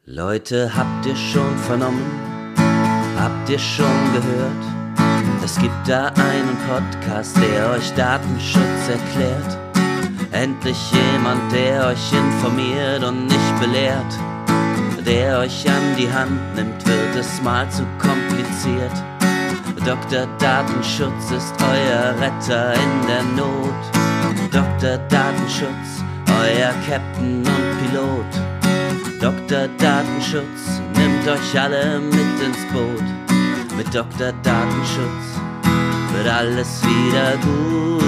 Leute, habt ihr schon vernommen? Habt ihr schon gehört? Es gibt da einen Podcast, der euch Datenschutz erklärt. Endlich jemand, der euch informiert und nicht belehrt. Der euch an die Hand nimmt, wird es mal zu kompliziert. Dr. Datenschutz ist euer Retter in der Not. Dr. Datenschutz, euer Captain und Pilot. Dr. Datenschutz nimmt euch alle mit ins Boot. Mit Dr. Datenschutz wird alles wieder gut.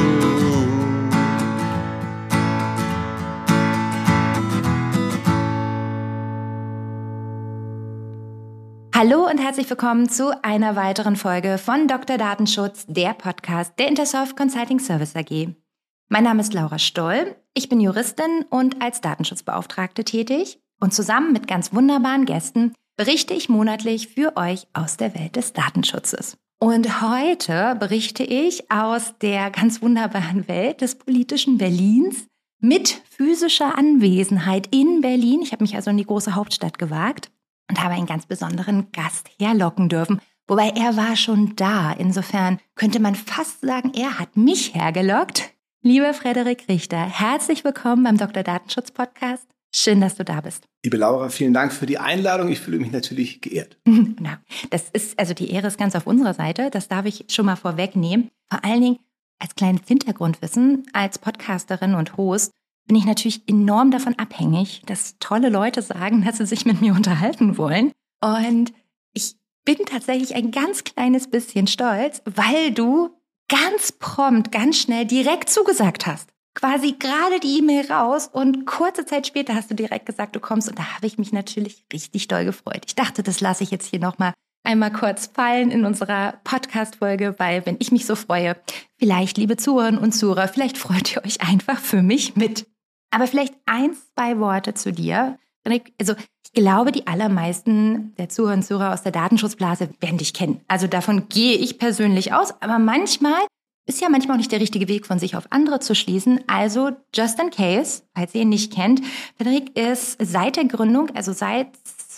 Hallo und herzlich willkommen zu einer weiteren Folge von Dr. Datenschutz, der Podcast der Intersoft Consulting Service AG. Mein Name ist Laura Stoll, ich bin Juristin und als Datenschutzbeauftragte tätig. Und zusammen mit ganz wunderbaren Gästen berichte ich monatlich für euch aus der Welt des Datenschutzes. Und heute berichte ich aus der ganz wunderbaren Welt des politischen Berlins mit physischer Anwesenheit in Berlin. Ich habe mich also in die große Hauptstadt gewagt und habe einen ganz besonderen Gast herlocken dürfen. Wobei er war schon da. Insofern könnte man fast sagen, er hat mich hergelockt. Lieber Frederik Richter, herzlich willkommen beim Dr. Datenschutz Podcast. Schön, dass du da bist. Liebe Laura, vielen Dank für die Einladung. Ich fühle mich natürlich geehrt. Na, die Ehre ist ganz auf unserer Seite. Das darf ich schon mal vorwegnehmen. Vor allen Dingen als kleines Hintergrundwissen, als Podcasterin und Host bin ich natürlich enorm davon abhängig, dass tolle Leute sagen, dass sie sich mit mir unterhalten wollen. Und ich bin tatsächlich ein ganz kleines bisschen stolz, weil du ganz prompt, ganz schnell direkt zugesagt hast. Quasi gerade die E-Mail raus und kurze Zeit später hast du direkt gesagt, du kommst. Und da habe ich mich natürlich richtig doll gefreut. Ich dachte, das lasse ich jetzt hier nochmal einmal kurz fallen in unserer Podcast-Folge, weil wenn ich mich so freue, vielleicht, liebe Zuhörerinnen und Zuhörer, vielleicht freut ihr euch einfach für mich mit. Aber vielleicht 1, 2 Worte zu dir. Also ich glaube, die allermeisten der Zuhörerinnen und Zuhörer aus der Datenschutzblase werden dich kennen. Also davon gehe ich persönlich aus. Aber manchmal ist ja manchmal auch nicht der richtige Weg, von sich auf andere zu schließen. Also just in case, falls ihr ihn nicht kennt, Frederik ist seit der Gründung, also seit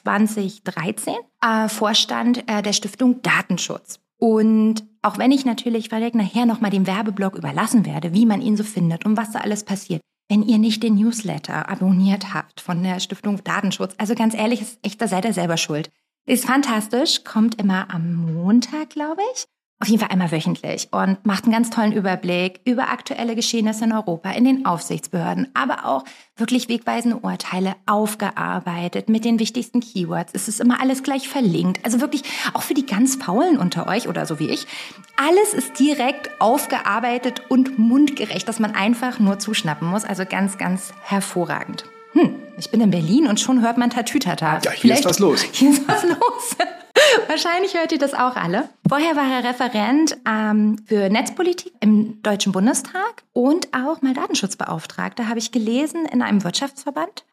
2013, Vorstand der Stiftung Datenschutz. Und auch wenn ich natürlich Frederik nachher nochmal den Werbeblock überlassen werde, wie man ihn so findet und was da alles passiert, wenn ihr nicht den Newsletter abonniert habt von der Stiftung Datenschutz, also ganz ehrlich, ist echt, da seid ihr selber schuld. Ist fantastisch, kommt immer am Montag, glaube ich. Auf jeden Fall einmal wöchentlich und macht einen ganz tollen Überblick über aktuelle Geschehnisse in Europa, in den Aufsichtsbehörden, aber auch wirklich wegweisende Urteile aufgearbeitet mit den wichtigsten Keywords. Es ist immer alles gleich verlinkt. Also wirklich auch für die ganz Faulen unter euch oder so wie ich. Alles ist direkt aufgearbeitet und mundgerecht, dass man einfach nur zuschnappen muss. Also ganz, ganz hervorragend. Ich bin in Berlin und schon hört man Tatütata. Ja, hier ist was los. Hier ist was los. Wahrscheinlich hört ihr das auch alle. Vorher war er Referent für Netzpolitik im Deutschen Bundestag und auch mal Datenschutzbeauftragter, habe ich gelesen, in einem Wirtschaftsverband.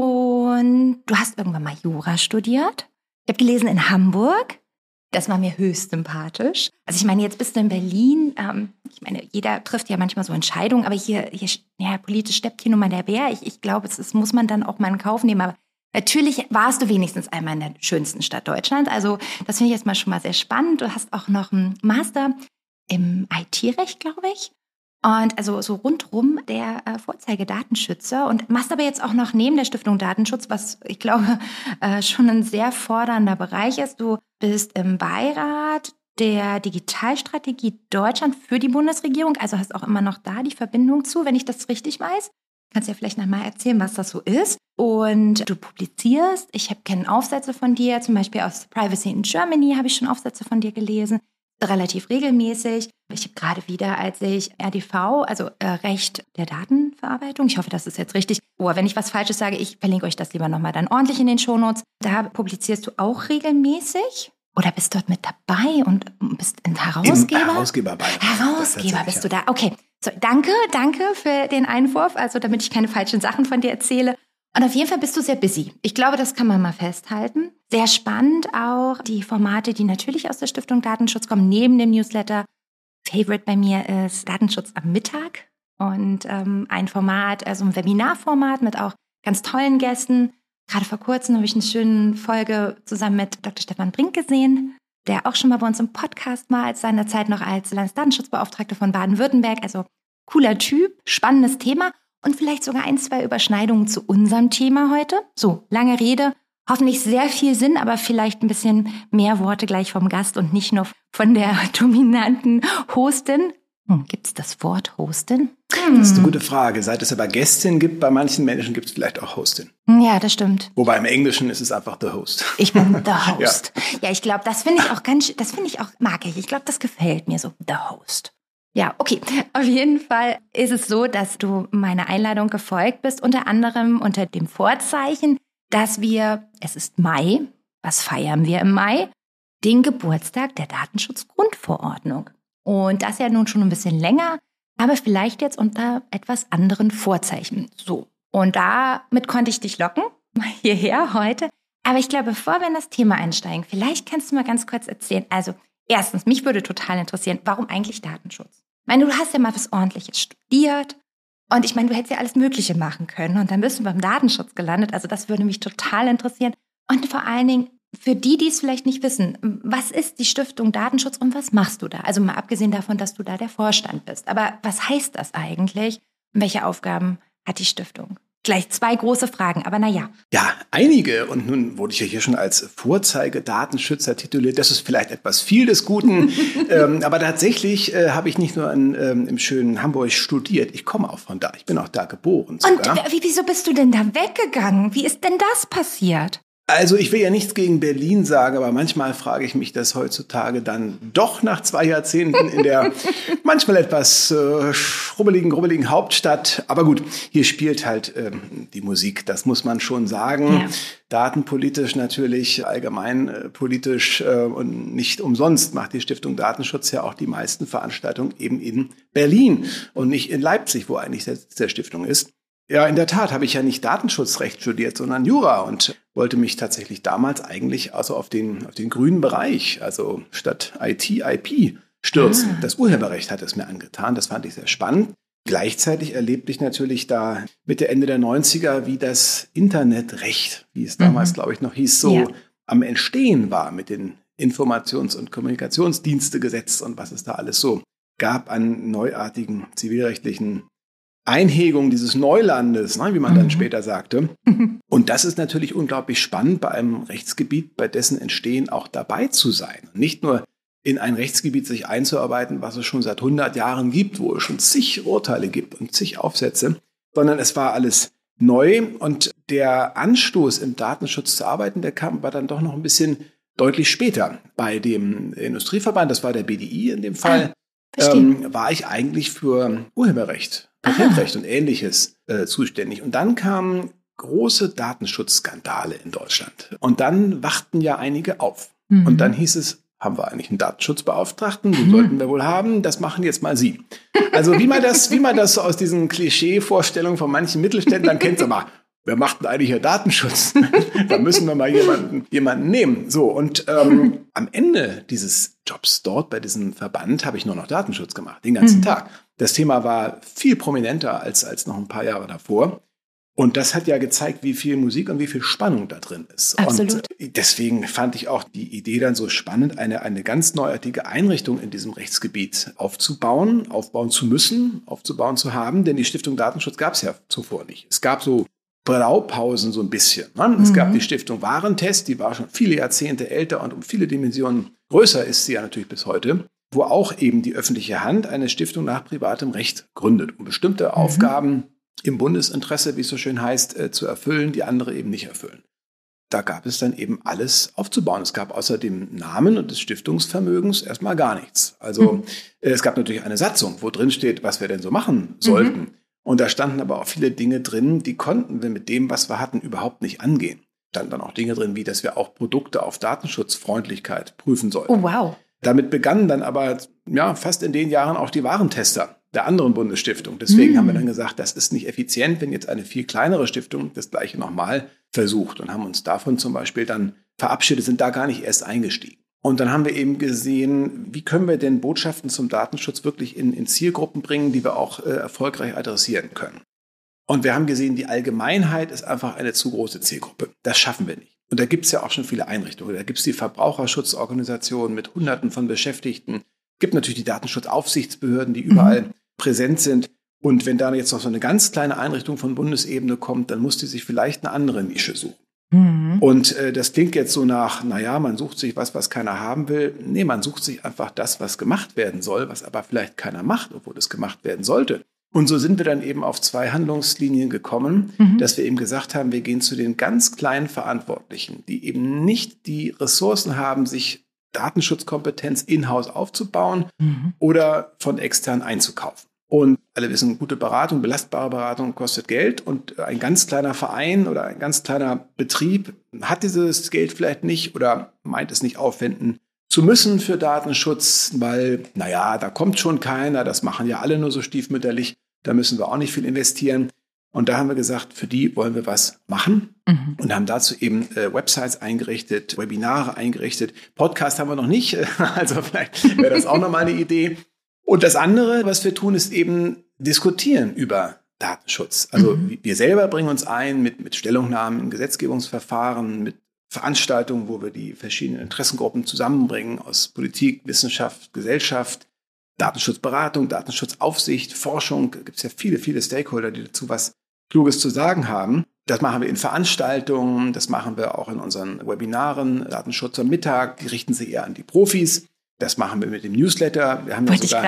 Und du hast irgendwann mal Jura studiert. Ich habe gelesen in Hamburg. Das war mir höchst sympathisch. Also ich meine, jetzt bist du in Berlin. Ich meine, jeder trifft ja manchmal so Entscheidungen, aber hier ja, politisch steppt hier nun mal der Bär. Ich glaube, das muss man dann auch mal in Kauf nehmen. Aber natürlich warst du wenigstens einmal in der schönsten Stadt Deutschlands. Also das finde ich jetzt mal schon mal sehr spannend. Du hast auch noch einen Master im IT-Recht, glaube ich. Und also so rundrum der Vorzeigedatenschützer und machst aber jetzt auch noch neben der Stiftung Datenschutz, was ich glaube schon ein sehr fordernder Bereich ist. Du bist im Beirat der Digitalstrategie Deutschland für die Bundesregierung, also hast auch immer noch da die Verbindung zu, wenn ich das richtig weiß. Kannst ja vielleicht noch mal erzählen, was das so ist. Und du publizierst. Ich kenne Aufsätze von dir, zum Beispiel aus Privacy in Germany habe ich schon Aufsätze von dir gelesen. Relativ regelmäßig. Ich habe gerade wieder, als ich RDV, also Recht der Datenverarbeitung, ich hoffe, das ist jetzt richtig. Wenn ich was Falsches sage, ich verlinke euch das lieber nochmal dann ordentlich in den Shownotes. Da publizierst du auch regelmäßig. Oder bist dort mit dabei und bist ein Herausgeber? Herausgeberbeirat. Herausgeber bist du da. Okay. So, danke für den Einwurf, also damit ich keine falschen Sachen von dir erzähle. Und auf jeden Fall bist du sehr busy. Ich glaube, das kann man mal festhalten. Sehr spannend auch die Formate, die natürlich aus der Stiftung Datenschutz kommen, neben dem Newsletter. Favorite bei mir ist Datenschutz am Mittag und ein Format, also ein Webinarformat mit auch ganz tollen Gästen. Gerade vor kurzem habe ich eine schöne Folge zusammen mit Dr. Stefan Brink gesehen, der auch schon mal bei uns im Podcast war, als seinerzeit noch als Landesdatenschutzbeauftragter von Baden-Württemberg. Also cooler Typ, spannendes Thema und vielleicht sogar 1, 2 Überschneidungen zu unserem Thema heute. So, lange Rede, hoffentlich sehr viel Sinn, aber vielleicht ein bisschen mehr Worte gleich vom Gast und nicht nur von der dominanten Hostin. Gibt es das Wort Hostin? Das ist eine gute Frage. Seit es aber Gästin gibt, bei manchen Menschen gibt es vielleicht auch Hostin. Ja, das stimmt. Wobei im Englischen ist es einfach the host. Ich bin the host. Ja, ich glaube, das finde ich auch, mag ich. Ich glaube, das gefällt mir so, the host. Ja, okay. Auf jeden Fall ist es so, dass du meiner Einladung gefolgt bist, unter anderem unter dem Vorzeichen, dass es ist Mai, was feiern wir im Mai? Den Geburtstag der Datenschutzgrundverordnung. Und das ja nun schon ein bisschen länger, aber vielleicht jetzt unter etwas anderen Vorzeichen. So, und damit konnte ich dich locken, hierher heute. Aber ich glaube, bevor wir in das Thema einsteigen, vielleicht kannst du mal ganz kurz erzählen. Also erstens, mich würde total interessieren, warum eigentlich Datenschutz? Ich meine, du hast ja mal was Ordentliches studiert und ich meine, du hättest ja alles Mögliche machen können und dann bist du beim Datenschutz gelandet. Also das würde mich total interessieren. Und vor allen Dingen, für die es vielleicht nicht wissen, was ist die Stiftung Datenschutz und was machst du da? Also mal abgesehen davon, dass du da der Vorstand bist. Aber was heißt das eigentlich? Und welche Aufgaben hat die Stiftung? Gleich 2 große Fragen, aber naja. Ja, einige. Und nun wurde ich ja hier schon als Vorzeigedatenschützer tituliert. Das ist vielleicht etwas viel des Guten. Aber tatsächlich habe ich nicht nur im schönen Hamburg studiert. Ich komme auch von da. Ich bin auch da geboren sogar. Und wieso bist du denn da weggegangen? Wie ist denn das passiert? Also ich will ja nichts gegen Berlin sagen, aber manchmal frage ich mich das heutzutage dann doch nach 2 Jahrzehnten in der manchmal etwas grubbeligen Hauptstadt. Aber gut, hier spielt halt die Musik, das muss man schon sagen. Ja. Datenpolitisch natürlich, allgemeinpolitisch und nicht umsonst macht die Stiftung Datenschutz ja auch die meisten Veranstaltungen eben in Berlin und nicht in Leipzig, wo eigentlich der Stiftung ist. Ja, in der Tat habe ich ja nicht Datenschutzrecht studiert, sondern Jura und wollte mich tatsächlich damals eigentlich also auf den grünen Bereich, also statt IT, IP stürzen. Das Urheberrecht hat es mir angetan, das fand ich sehr spannend. Gleichzeitig erlebte ich natürlich da Mitte, Ende der 90er, wie das Internetrecht, wie es damals, glaube ich, noch hieß, so am Entstehen war mit den Informations- und Kommunikationsdienstegesetz und was es da alles so gab an neuartigen zivilrechtlichen Einhegung dieses Neulandes, wie man dann später sagte. Und das ist natürlich unglaublich spannend, bei einem Rechtsgebiet, bei dessen Entstehen auch dabei zu sein. Und nicht nur in ein Rechtsgebiet sich einzuarbeiten, was es schon seit 100 Jahren gibt, wo es schon zig Urteile gibt und zig Aufsätze, sondern es war alles neu. Und der Anstoß im Datenschutz zu arbeiten, der kam aber dann doch noch ein bisschen deutlich später. Bei dem Industrieverband, das war der BDI in dem Fall, war ich eigentlich für Urheberrecht, Patentrecht und Ähnliches zuständig. Und dann kamen große Datenschutzskandale in Deutschland. Und dann wachten ja einige auf. Und dann hieß es, haben wir eigentlich einen Datenschutzbeauftragten? Den sollten wir wohl haben. Das machen jetzt mal Sie. Also wie man das so aus diesen Klischee-Vorstellungen von manchen Mittelständlern kennt, sag mal, wer macht denn eigentlich hier Datenschutz? Da müssen wir mal jemanden nehmen. So, und am Ende dieses Jobs dort bei diesem Verband habe ich nur noch Datenschutz gemacht, den ganzen Tag. Das Thema war viel prominenter als noch ein paar Jahre davor. Und das hat ja gezeigt, wie viel Musik und wie viel Spannung da drin ist. Absolut. Und deswegen fand ich auch die Idee dann so spannend, eine ganz neuartige Einrichtung in diesem Rechtsgebiet aufzubauen zu haben. Denn die Stiftung Datenschutz gab es ja zuvor nicht. Es gab so Blaupausen so ein bisschen. Es gab die Stiftung Warentest, die war schon viele Jahrzehnte älter und um viele Dimensionen größer ist sie ja natürlich bis heute, wo auch eben die öffentliche Hand eine Stiftung nach privatem Recht gründet, um bestimmte Aufgaben im Bundesinteresse, wie es so schön heißt, zu erfüllen, die andere eben nicht erfüllen. Da gab es dann eben alles aufzubauen. Es gab außer dem Namen und des Stiftungsvermögens erstmal gar nichts. Also es gab natürlich eine Satzung, wo drin steht, was wir denn so machen sollten. Und da standen aber auch viele Dinge drin, die konnten wir mit dem, was wir hatten, überhaupt nicht angehen. Da standen dann auch Dinge drin, wie dass wir auch Produkte auf Datenschutzfreundlichkeit prüfen sollten. Oh, wow. Damit begannen dann aber fast in den Jahren auch die Warentester der anderen Bundesstiftung. Deswegen haben wir dann gesagt, das ist nicht effizient, wenn jetzt eine viel kleinere Stiftung das Gleiche nochmal versucht und haben uns davon zum Beispiel dann verabschiedet, sind da gar nicht erst eingestiegen. Und dann haben wir eben gesehen, wie können wir denn Botschaften zum Datenschutz wirklich in Zielgruppen bringen, die wir auch erfolgreich adressieren können. Und wir haben gesehen, die Allgemeinheit ist einfach eine zu große Zielgruppe. Das schaffen wir nicht. Und da gibt es ja auch schon viele Einrichtungen. Da gibt es die Verbraucherschutzorganisationen mit Hunderten von Beschäftigten. Es gibt natürlich die Datenschutzaufsichtsbehörden, die überall präsent sind. Und wenn da jetzt noch so eine ganz kleine Einrichtung von Bundesebene kommt, dann muss die sich vielleicht eine andere Nische suchen. Und das klingt jetzt so nach, man sucht sich was keiner haben will. Nee, man sucht sich einfach das, was gemacht werden soll, was aber vielleicht keiner macht, obwohl es gemacht werden sollte. Und so sind wir dann eben auf 2 Handlungslinien gekommen, dass wir eben gesagt haben, wir gehen zu den ganz kleinen Verantwortlichen, die eben nicht die Ressourcen haben, sich Datenschutzkompetenz in-house aufzubauen oder von extern einzukaufen. Und alle wissen, gute Beratung, belastbare Beratung kostet Geld. Und ein ganz kleiner Verein oder ein ganz kleiner Betrieb hat dieses Geld vielleicht nicht oder meint es nicht aufwenden zu müssen für Datenschutz, weil, da kommt schon keiner, das machen ja alle nur so stiefmütterlich, da müssen wir auch nicht viel investieren. Und da haben wir gesagt, für die wollen wir was machen und haben dazu eben Websites eingerichtet, Webinare eingerichtet. Podcast haben wir noch nicht, also vielleicht wäre das auch nochmal eine Idee. Und das andere, was wir tun, ist eben diskutieren über Datenschutz. Also wir selber bringen uns ein mit Stellungnahmen in Gesetzgebungsverfahren, mit Veranstaltungen, wo wir die verschiedenen Interessengruppen zusammenbringen aus Politik, Wissenschaft, Gesellschaft, Datenschutzberatung, Datenschutzaufsicht, Forschung. Da gibt es ja viele, viele Stakeholder, die dazu was Kluges zu sagen haben. Das machen wir in Veranstaltungen, das machen wir auch in unseren Webinaren. Datenschutz am Mittag, die richten sich eher an die Profis. Das machen wir mit dem Newsletter. Wir haben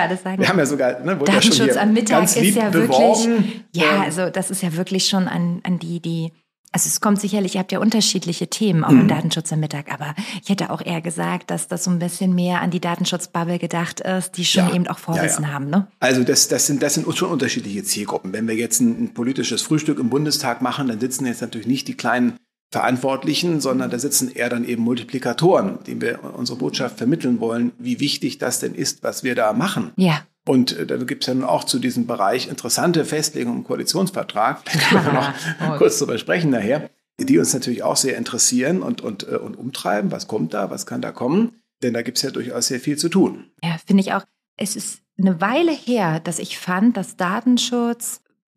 ja sogar, Datenschutz am Mittag ist ja beworben. Wirklich, also das ist ja wirklich schon an die, also es kommt sicherlich, ihr habt ja unterschiedliche Themen auch im Datenschutz am Mittag, aber ich hätte auch eher gesagt, dass das so ein bisschen mehr an die Datenschutzbubble gedacht ist, die schon eben auch Vorwissen haben, ne? Also das sind schon unterschiedliche Zielgruppen. Wenn wir jetzt ein politisches Frühstück im Bundestag machen, dann sitzen jetzt natürlich nicht die kleinen Verantwortlichen, sondern da sitzen eher dann eben Multiplikatoren, denen wir unsere Botschaft vermitteln wollen, wie wichtig das denn ist, was wir da machen. Ja. Und da gibt es ja nun auch zu diesem Bereich interessante Festlegungen im Koalitionsvertrag, da können wir noch kurz drüber sprechen nachher, die uns natürlich auch sehr interessieren und umtreiben. Was kommt da, was kann da kommen? Denn da gibt es ja durchaus sehr viel zu tun. Ja, finde ich auch. Es ist eine Weile her, dass ich fand, dass Datenschutz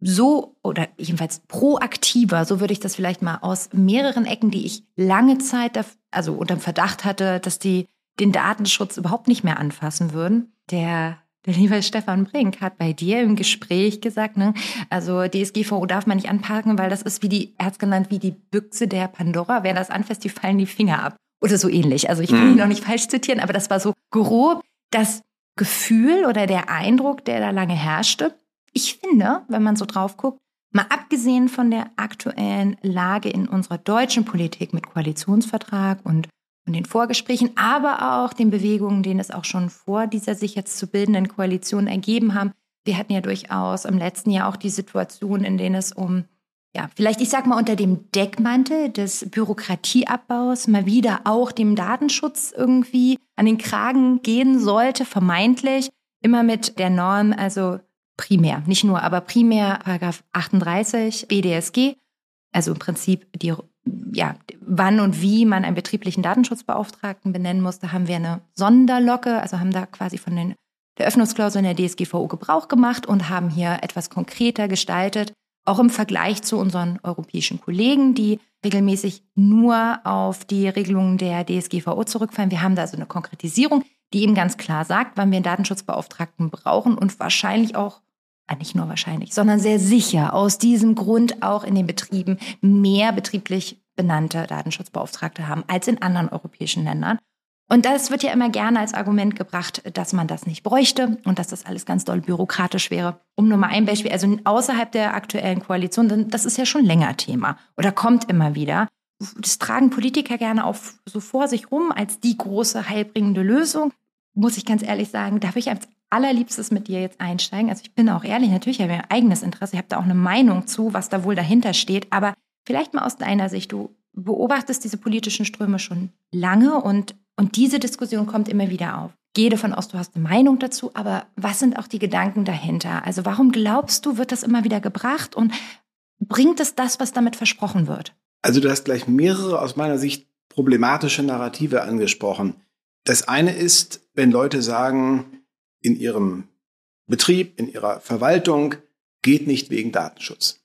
so oder jedenfalls proaktiver, so würde ich das vielleicht mal aus mehreren Ecken, die ich lange Zeit unterm Verdacht hatte, dass die den Datenschutz überhaupt nicht mehr anfassen würden. Der liebe Stefan Brink hat bei dir im Gespräch gesagt, ne, also DSGVO darf man nicht anpacken, weil das ist er hat es genannt, wie die Büchse der Pandora. Wer das anfasst, die fallen die Finger ab. Oder so ähnlich. Also ich will ihn noch nicht falsch zitieren, aber das war so grob das Gefühl oder der Eindruck, der da lange herrschte. Ich finde, wenn man so drauf guckt, mal abgesehen von der aktuellen Lage in unserer deutschen Politik mit Koalitionsvertrag und den Vorgesprächen, aber auch den Bewegungen, denen es auch schon vor dieser sich jetzt zu bildenden Koalition ergeben haben. Wir hatten ja durchaus im letzten Jahr auch die Situation, in denen es vielleicht, ich sag mal, unter dem Deckmantel des Bürokratieabbaus mal wieder auch dem Datenschutz irgendwie an den Kragen gehen sollte, vermeintlich, immer mit der Norm, also primär, nicht nur, aber primär Paragraph 38 BDSG, also im Prinzip wann und wie man einen betrieblichen Datenschutzbeauftragten benennen muss. Da haben wir eine Sonderlocke, also haben da quasi von der Öffnungsklausel in der DSGVO Gebrauch gemacht und haben hier etwas konkreter gestaltet, auch im Vergleich zu unseren europäischen Kollegen, die regelmäßig nur auf die Regelungen der DSGVO zurückfallen. Wir haben da also eine Konkretisierung, die eben ganz klar sagt, wann wir einen Datenschutzbeauftragten brauchen und wahrscheinlich auch, nicht nur wahrscheinlich, sondern sehr sicher aus diesem Grund auch in den Betrieben mehr betrieblich benannte Datenschutzbeauftragte haben als in anderen europäischen Ländern. Und das wird ja immer gerne als Argument gebracht, dass man das nicht bräuchte und dass das alles ganz doll bürokratisch wäre. Um nur mal ein Beispiel, also außerhalb der aktuellen Koalition, das ist ja schon länger Thema oder kommt immer wieder. Das tragen Politiker gerne auch so vor sich rum als die große heilbringende Lösung. Muss ich ganz ehrlich sagen, darf ich als allerliebstes mit dir jetzt einsteigen? Also ich bin auch ehrlich, natürlich habe ich ein eigenes Interesse, ich habe da auch eine Meinung zu, was da wohl dahinter steht, aber vielleicht mal aus deiner Sicht, du beobachtest diese politischen Ströme schon lange und diese Diskussion kommt immer wieder auf. Gehe davon aus, du hast eine Meinung dazu, aber was sind auch die Gedanken dahinter? Also warum glaubst du, wird das immer wieder gebracht und bringt es das, was damit versprochen wird? Also du hast gleich mehrere aus meiner Sicht problematische Narrative angesprochen. Das eine ist, wenn Leute sagen, in ihrem Betrieb, in ihrer Verwaltung geht nicht wegen Datenschutz.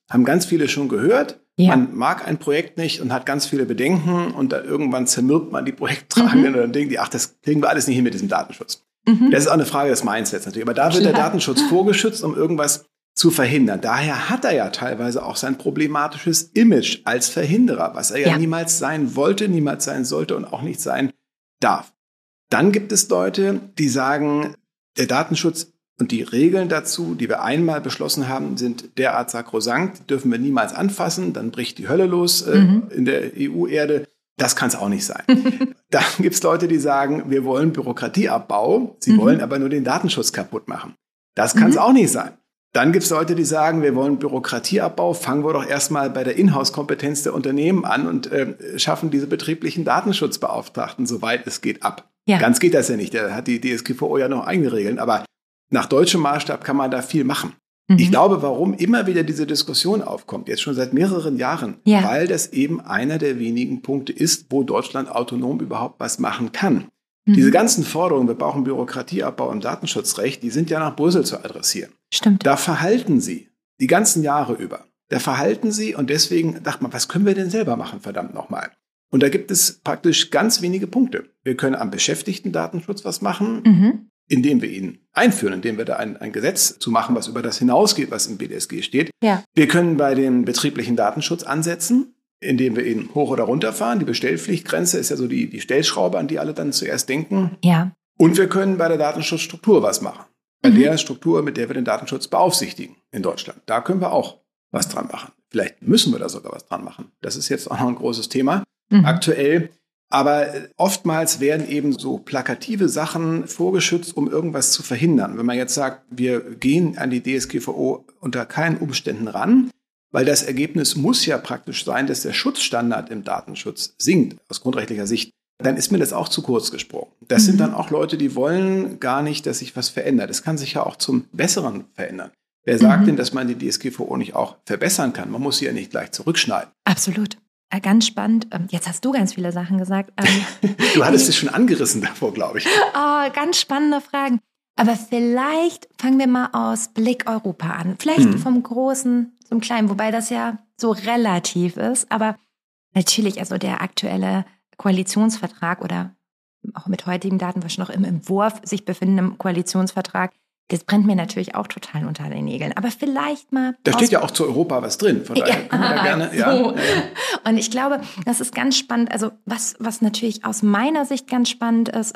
haben ganz viele schon gehört. Ja. Man mag ein Projekt nicht und hat ganz viele Bedenken und dann irgendwann zermürbt man die Projekttragenden und dann denken die, ach, das kriegen wir alles nicht hin mit diesem Datenschutz. Das ist auch eine Frage des Mindsets natürlich. Aber da wird der Datenschutz vorgeschützt, um irgendwas zu verhindern. Daher hat er ja teilweise auch sein problematisches Image als Verhinderer, was er ja niemals sein wollte, niemals sein sollte und auch nicht sein darf. Dann gibt es Leute, die sagen, der Datenschutz und die Regeln dazu, die wir einmal beschlossen haben, sind derart sakrosankt, die dürfen wir niemals anfassen, dann bricht die Hölle los in der EU-Erde. Das kann es auch nicht sein. Dann gibt es Leute, die sagen, wir wollen Bürokratieabbau, sie wollen aber nur den Datenschutz kaputt machen. Das kann es auch nicht sein. Dann gibt es Leute, die sagen, wir wollen Bürokratieabbau, fangen wir doch erstmal bei der Inhouse-Kompetenz der Unternehmen an und schaffen diese betrieblichen Datenschutzbeauftragten, soweit es geht, ab. Ja. Ganz geht das ja nicht, da hat die DSGVO ja noch eigene Regeln, aber nach deutschem Maßstab kann man da viel machen. Ich glaube, warum immer wieder diese Diskussion aufkommt, jetzt schon seit mehreren Jahren, weil das eben einer der wenigen Punkte ist, wo Deutschland autonom überhaupt was machen kann. Diese ganzen Forderungen, wir brauchen Bürokratieabbau im Datenschutzrecht, die sind ja nach Brüssel zu adressieren. Stimmt. Da verhalten sie die ganzen Jahre über. Da verhalten sie und deswegen dachte man, was können wir denn selber machen, verdammt nochmal. Und da gibt es praktisch ganz wenige Punkte. Wir können am Beschäftigten-Datenschutz was machen, indem wir ihn einführen, indem wir da ein Gesetz zu machen, was über das hinausgeht, was im BDSG steht. Ja. Wir können bei dem betrieblichen Datenschutz ansetzen, indem wir ihn hoch oder runter fahren. Die Bestellpflichtgrenze ist ja so die Stellschraube, an die alle dann zuerst denken. Ja. Und wir können bei der Datenschutzstruktur was machen. Bei der Struktur, mit der wir den Datenschutz beaufsichtigen in Deutschland. Da können wir auch was dran machen. Vielleicht müssen wir da sogar was dran machen. Das ist jetzt auch noch ein großes Thema aktuell. Aber oftmals werden eben so plakative Sachen vorgeschützt, um irgendwas zu verhindern. Wenn man jetzt sagt, wir gehen an die DSGVO unter keinen Umständen ran, weil das Ergebnis muss ja praktisch sein, dass der Schutzstandard im Datenschutz sinkt, aus grundrechtlicher Sicht, dann ist mir das auch zu kurz gesprungen. Das sind dann auch Leute, die wollen gar nicht, dass sich was verändert. Das kann sich ja auch zum Besseren verändern. Wer sagt denn, dass man die DSGVO nicht auch verbessern kann? Man muss sie ja nicht gleich zurückschneiden. Absolut. Ganz spannend. Jetzt hast du ganz viele Sachen gesagt. Du hattest es schon angerissen davor, glaube ich. Oh, ganz spannende Fragen. Aber vielleicht fangen wir mal aus Blick Europa an. Vielleicht vom Großen zum Kleinen, wobei das ja so relativ ist. Aber natürlich, also der aktuelle Koalitionsvertrag oder auch mit heutigen Datenwaschen noch im Entwurf sich befindenden Koalitionsvertrag, das brennt mir natürlich auch total unter den Nägeln. Aber vielleicht mal... Da steht ja auch zu Europa was drin. Von daher können wir da gerne... So. Ja. Und ich glaube, das ist ganz spannend. Also was natürlich aus meiner Sicht ganz spannend ist,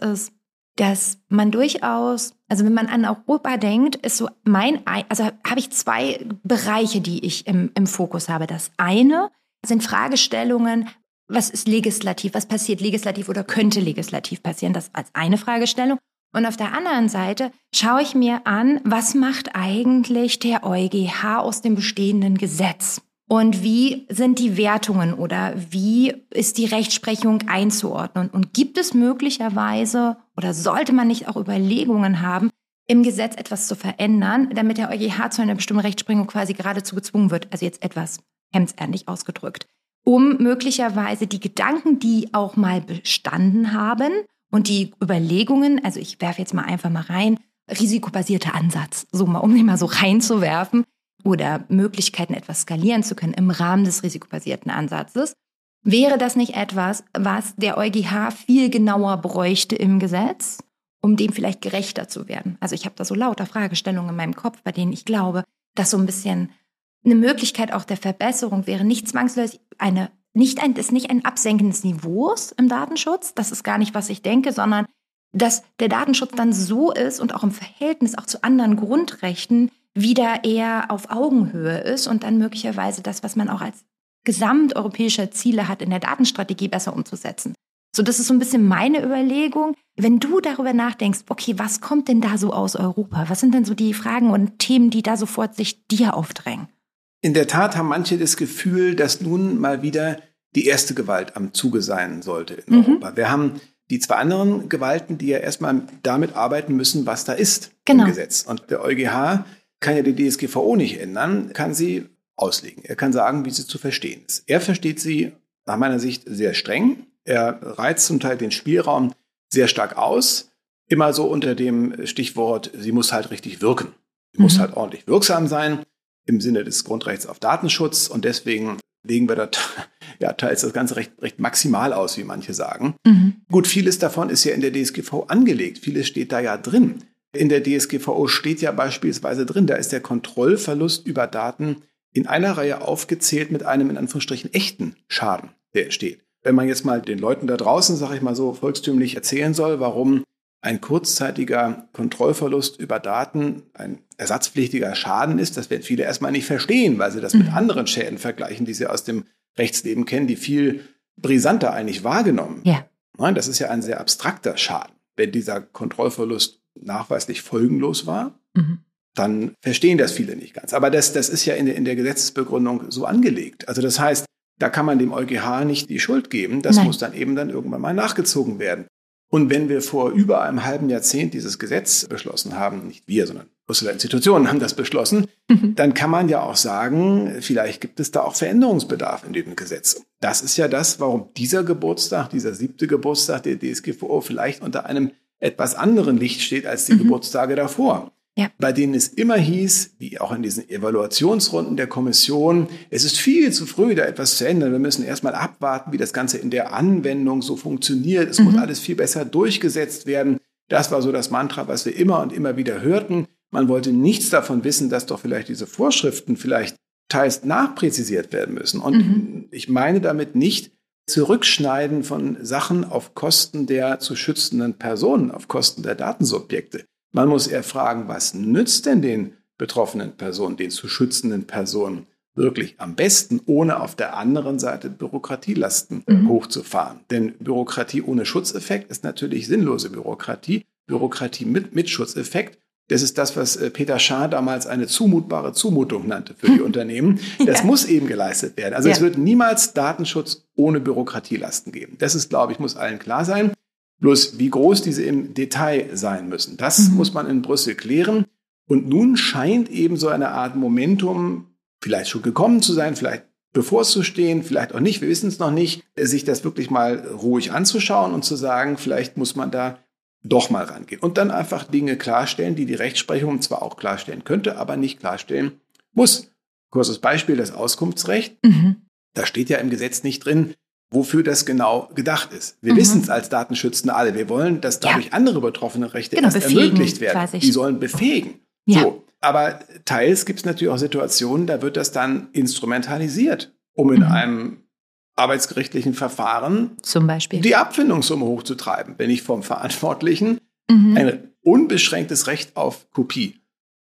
dass man durchaus, also wenn man an Europa denkt, ist so also habe ich zwei Bereiche, die ich im Fokus habe. Das eine sind Fragestellungen, was ist legislativ, was passiert legislativ oder könnte legislativ passieren, das als eine Fragestellung. Und auf der anderen Seite schaue ich mir an, was macht eigentlich der EuGH aus dem bestehenden Gesetz? Und wie sind die Wertungen oder wie ist die Rechtsprechung einzuordnen? Und gibt es möglicherweise oder sollte man nicht auch Überlegungen haben, im Gesetz etwas zu verändern, damit der EuGH zu einer bestimmten Rechtsprechung quasi geradezu gezwungen wird? Also jetzt etwas hemdsärmlich ausgedrückt. Um möglicherweise die Gedanken, die auch mal bestanden haben, und die Überlegungen, also ich werfe jetzt mal einfach mal rein, risikobasierter Ansatz, so mal, um den mal so reinzuwerfen oder Möglichkeiten etwas skalieren zu können im Rahmen des risikobasierten Ansatzes. Wäre das nicht etwas, was der EuGH viel genauer bräuchte im Gesetz, um dem vielleicht gerechter zu werden? Also ich habe da so lauter Fragestellungen in meinem Kopf, bei denen ich glaube, dass so ein bisschen eine Möglichkeit auch der Verbesserung wäre, nicht zwangsläufig nicht ein Absenken des Niveaus im Datenschutz, das ist gar nicht, was ich denke, sondern dass der Datenschutz dann so ist und auch im Verhältnis auch zu anderen Grundrechten wieder eher auf Augenhöhe ist und dann möglicherweise das, was man auch als gesamteuropäische Ziele hat, in der Datenstrategie besser umzusetzen. So, das ist so ein bisschen meine Überlegung. Wenn du darüber nachdenkst, okay, was kommt denn da so aus Europa? Was sind denn so die Fragen und Themen, die da sofort sich dir aufdrängen? In der Tat haben manche das Gefühl, dass nun mal wieder die erste Gewalt am Zuge sein sollte in Europa. Wir haben die zwei anderen Gewalten, die ja erstmal damit arbeiten müssen, was da ist im Gesetz. Und der EuGH kann ja die DSGVO nicht ändern, kann sie auslegen. Er kann sagen, wie sie zu verstehen ist. Er versteht sie nach meiner Sicht sehr streng. Er reizt zum Teil den Spielraum sehr stark aus. Immer so unter dem Stichwort, sie muss halt richtig wirken. Sie muss halt ordentlich wirksam sein. im Sinne des Grundrechts auf Datenschutz. Und deswegen legen wir dort teils das Ganze recht maximal aus, wie manche sagen. Gut, vieles davon ist ja in der DSGVO angelegt. Vieles steht da ja drin. In der DSGVO steht ja beispielsweise drin, da ist der Kontrollverlust über Daten in einer Reihe aufgezählt mit einem in Anführungsstrichen echten Schaden, der entsteht. Wenn man jetzt mal den Leuten da draußen, sage ich mal so, volkstümlich erzählen soll, warum ein kurzzeitiger Kontrollverlust über Daten ein ersatzpflichtiger Schaden ist, das werden viele erstmal nicht verstehen, weil sie das mit anderen Schäden vergleichen, die sie aus dem Rechtsleben kennen, die viel brisanter eigentlich wahrgenommen. Ja. Nein, das ist ja ein sehr abstrakter Schaden. Wenn dieser Kontrollverlust nachweislich folgenlos war, dann verstehen das viele nicht ganz. Aber das ist ja in der Gesetzesbegründung so angelegt. Also das heißt, da kann man dem EuGH nicht die Schuld geben. Das muss dann irgendwann mal nachgezogen werden. Und wenn wir vor über einem halben Jahrzehnt dieses Gesetz beschlossen haben, nicht wir, sondern Brüsseler Institutionen haben das beschlossen, dann kann man ja auch sagen, vielleicht gibt es da auch Veränderungsbedarf in diesem Gesetz. Das ist ja das, warum dieser Geburtstag, dieser 7. Geburtstag der DSGVO vielleicht unter einem etwas anderen Licht steht als die Geburtstage davor. Ja. Bei denen es immer hieß, wie auch in diesen Evaluationsrunden der Kommission, es ist viel zu früh, da etwas zu ändern. Wir müssen erstmal abwarten, wie das Ganze in der Anwendung so funktioniert. Es muss alles viel besser durchgesetzt werden. Das war so das Mantra, was wir immer und immer wieder hörten. Man wollte nichts davon wissen, dass doch vielleicht diese Vorschriften vielleicht teils nachpräzisiert werden müssen. Und ich meine damit nicht Zurückschneiden von Sachen auf Kosten der zu schützenden Personen, auf Kosten der Datensubjekte. Man muss eher fragen, was nützt denn den betroffenen Personen, den zu schützenden Personen wirklich am besten, ohne auf der anderen Seite Bürokratielasten hochzufahren. Denn Bürokratie ohne Schutzeffekt ist natürlich sinnlose Bürokratie. Bürokratie mit Schutzeffekt, das ist das, was Peter Schaar damals eine zumutbare Zumutung nannte für die Unternehmen. Das muss eben geleistet werden. Also es wird niemals Datenschutz ohne Bürokratielasten geben. Das ist, glaube ich, muss allen klar sein. Bloß wie groß diese im Detail sein müssen, das muss man in Brüssel klären. Und nun scheint eben so eine Art Momentum vielleicht schon gekommen zu sein, vielleicht bevorzustehen, vielleicht auch nicht, wir wissen es noch nicht, sich das wirklich mal ruhig anzuschauen und zu sagen, vielleicht muss man da doch mal rangehen. Und dann einfach Dinge klarstellen, die Rechtsprechung zwar auch klarstellen könnte, aber nicht klarstellen muss. Kurzes Beispiel, das Auskunftsrecht. Da steht ja im Gesetz nicht drin, wofür das genau gedacht ist. Wir wissen es als Datenschützende alle. Wir wollen, dass dadurch andere betroffene Rechte erst ermöglicht werden. Die sollen befähigen. Ja. So. Aber teils gibt es natürlich auch Situationen, da wird das dann instrumentalisiert, um in einem arbeitsgerichtlichen Verfahren zum Beispiel die Abfindungssumme hochzutreiben, wenn ich vom Verantwortlichen ein unbeschränktes Recht auf Kopie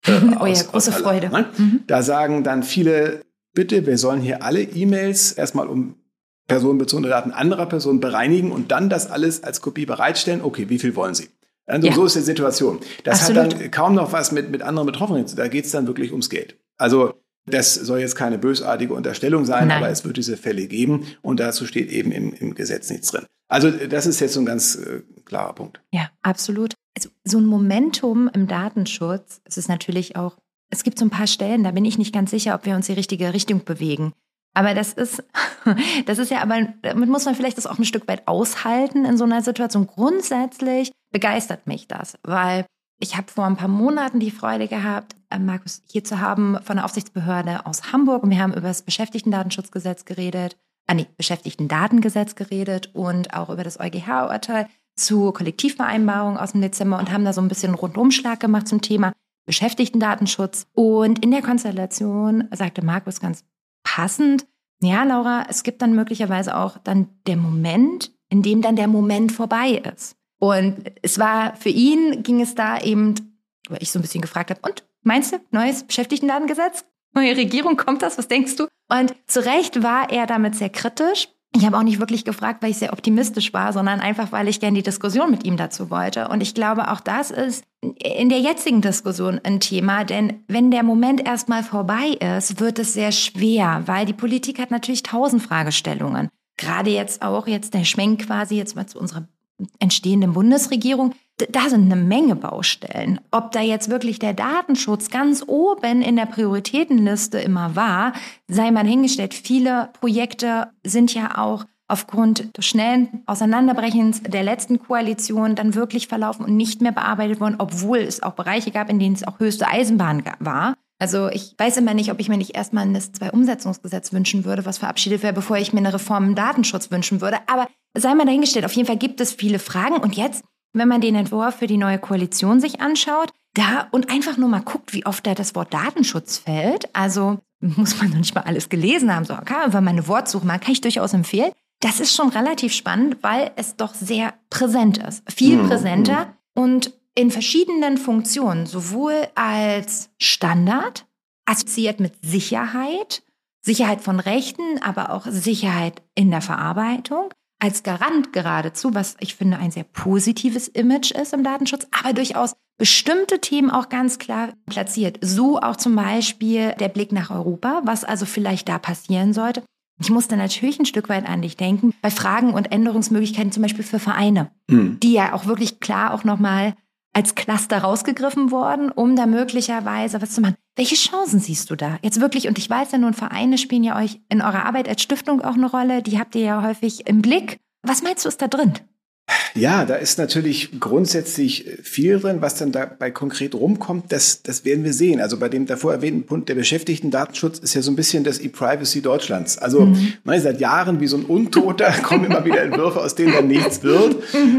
große Freude. Ne? Da sagen dann viele, bitte, wir sollen hier alle E-Mails erstmal um personenbezogene Daten anderer Personen bereinigen und dann das alles als Kopie bereitstellen. Okay, wie viel wollen Sie? Also so ist die Situation. Das hat dann kaum noch was mit anderen Betroffenen zu tun. Da geht es dann wirklich ums Geld. Also das soll jetzt keine bösartige Unterstellung sein, aber es wird diese Fälle geben und dazu steht eben im Gesetz nichts drin. Also das ist jetzt so ein ganz klarer Punkt. Ja, absolut. Also, so ein Momentum im Datenschutz, es ist natürlich auch, es gibt so ein paar Stellen, da bin ich nicht ganz sicher, ob wir uns in die richtige Richtung bewegen. Aber das ist ja, aber damit muss man vielleicht das auch ein Stück weit aushalten in so einer Situation. Grundsätzlich begeistert mich das, weil ich habe vor ein paar Monaten die Freude gehabt, Markus hier zu haben von der Aufsichtsbehörde aus Hamburg. Und wir haben über das Beschäftigtendatenschutzgesetz geredet, Beschäftigtendatengesetz geredet und auch über das EuGH-Urteil zu Kollektivvereinbarungen aus dem Dezember und haben da so ein bisschen einen Rundumschlag gemacht zum Thema Beschäftigtendatenschutz. Und in der Konstellation sagte Markus ganz passend, ja, Laura, es gibt dann möglicherweise auch dann der Moment, in dem dann der Moment vorbei ist. Und es war, für ihn ging es da eben, weil ich so ein bisschen gefragt habe, und meinst du, neues Beschäftigtendatengesetz? Neue Regierung, kommt das? Was denkst du? Und zu Recht war er damit sehr kritisch. Ich habe auch nicht wirklich gefragt, weil ich sehr optimistisch war, sondern einfach, weil ich gerne die Diskussion mit ihm dazu wollte. Und ich glaube, auch das ist in der jetzigen Diskussion ein Thema, denn wenn der Moment erstmal vorbei ist, wird es sehr schwer, weil die Politik hat natürlich 1000 Fragestellungen. Gerade jetzt der Schwenk quasi jetzt mal zu unserer entstehenden Bundesregierung. Da sind eine Menge Baustellen. Ob da jetzt wirklich der Datenschutz ganz oben in der Prioritätenliste immer war, sei mal hingestellt. Viele Projekte sind ja auch aufgrund des schnellen Auseinanderbrechens der letzten Koalition dann wirklich verlaufen und nicht mehr bearbeitet worden, obwohl es auch Bereiche gab, in denen es auch höchste Eisenbahn war. Also ich weiß immer nicht, ob ich mir nicht erstmal ein NIS-2-Umsetzungsgesetz wünschen würde, was verabschiedet wäre, bevor ich mir eine Reform im Datenschutz wünschen würde. Aber sei mal dahingestellt, auf jeden Fall gibt es viele Fragen. Und jetzt, wenn man den Entwurf für die neue Koalition sich anschaut, da und einfach nur mal guckt, wie oft da das Wort Datenschutz fällt, also muss man noch nicht mal alles gelesen haben, so okay, wenn man eine Wortsuche macht, kann ich durchaus empfehlen. Das ist schon relativ spannend, weil es doch sehr präsent ist, viel präsenter und in verschiedenen Funktionen, sowohl als Standard, assoziiert mit Sicherheit, Sicherheit von Rechten, aber auch Sicherheit in der Verarbeitung, als Garant geradezu, was ich finde ein sehr positives Image ist im Datenschutz, aber durchaus bestimmte Themen auch ganz klar platziert. So auch zum Beispiel der Blick nach Europa, was also vielleicht da passieren sollte. Ich musste natürlich ein Stück weit an dich denken, bei Fragen und Änderungsmöglichkeiten zum Beispiel für Vereine, die ja auch wirklich klar auch nochmal als Cluster rausgegriffen worden, um da möglicherweise was zu machen. Welche Chancen siehst du da? Jetzt wirklich, und ich weiß ja nun, Vereine spielen ja euch in eurer Arbeit als Stiftung auch eine Rolle, die habt ihr ja häufig im Blick. Was meinst du, ist da drin? Ja, da ist natürlich grundsätzlich viel drin, was dann dabei konkret rumkommt, das werden wir sehen. Also bei dem davor erwähnten Punkt der Beschäftigten-Datenschutz ist ja so ein bisschen das E-Privacy Deutschlands. Also seit Jahren wie so ein Untoter kommen immer wieder Entwürfe, aus denen dann nichts wird.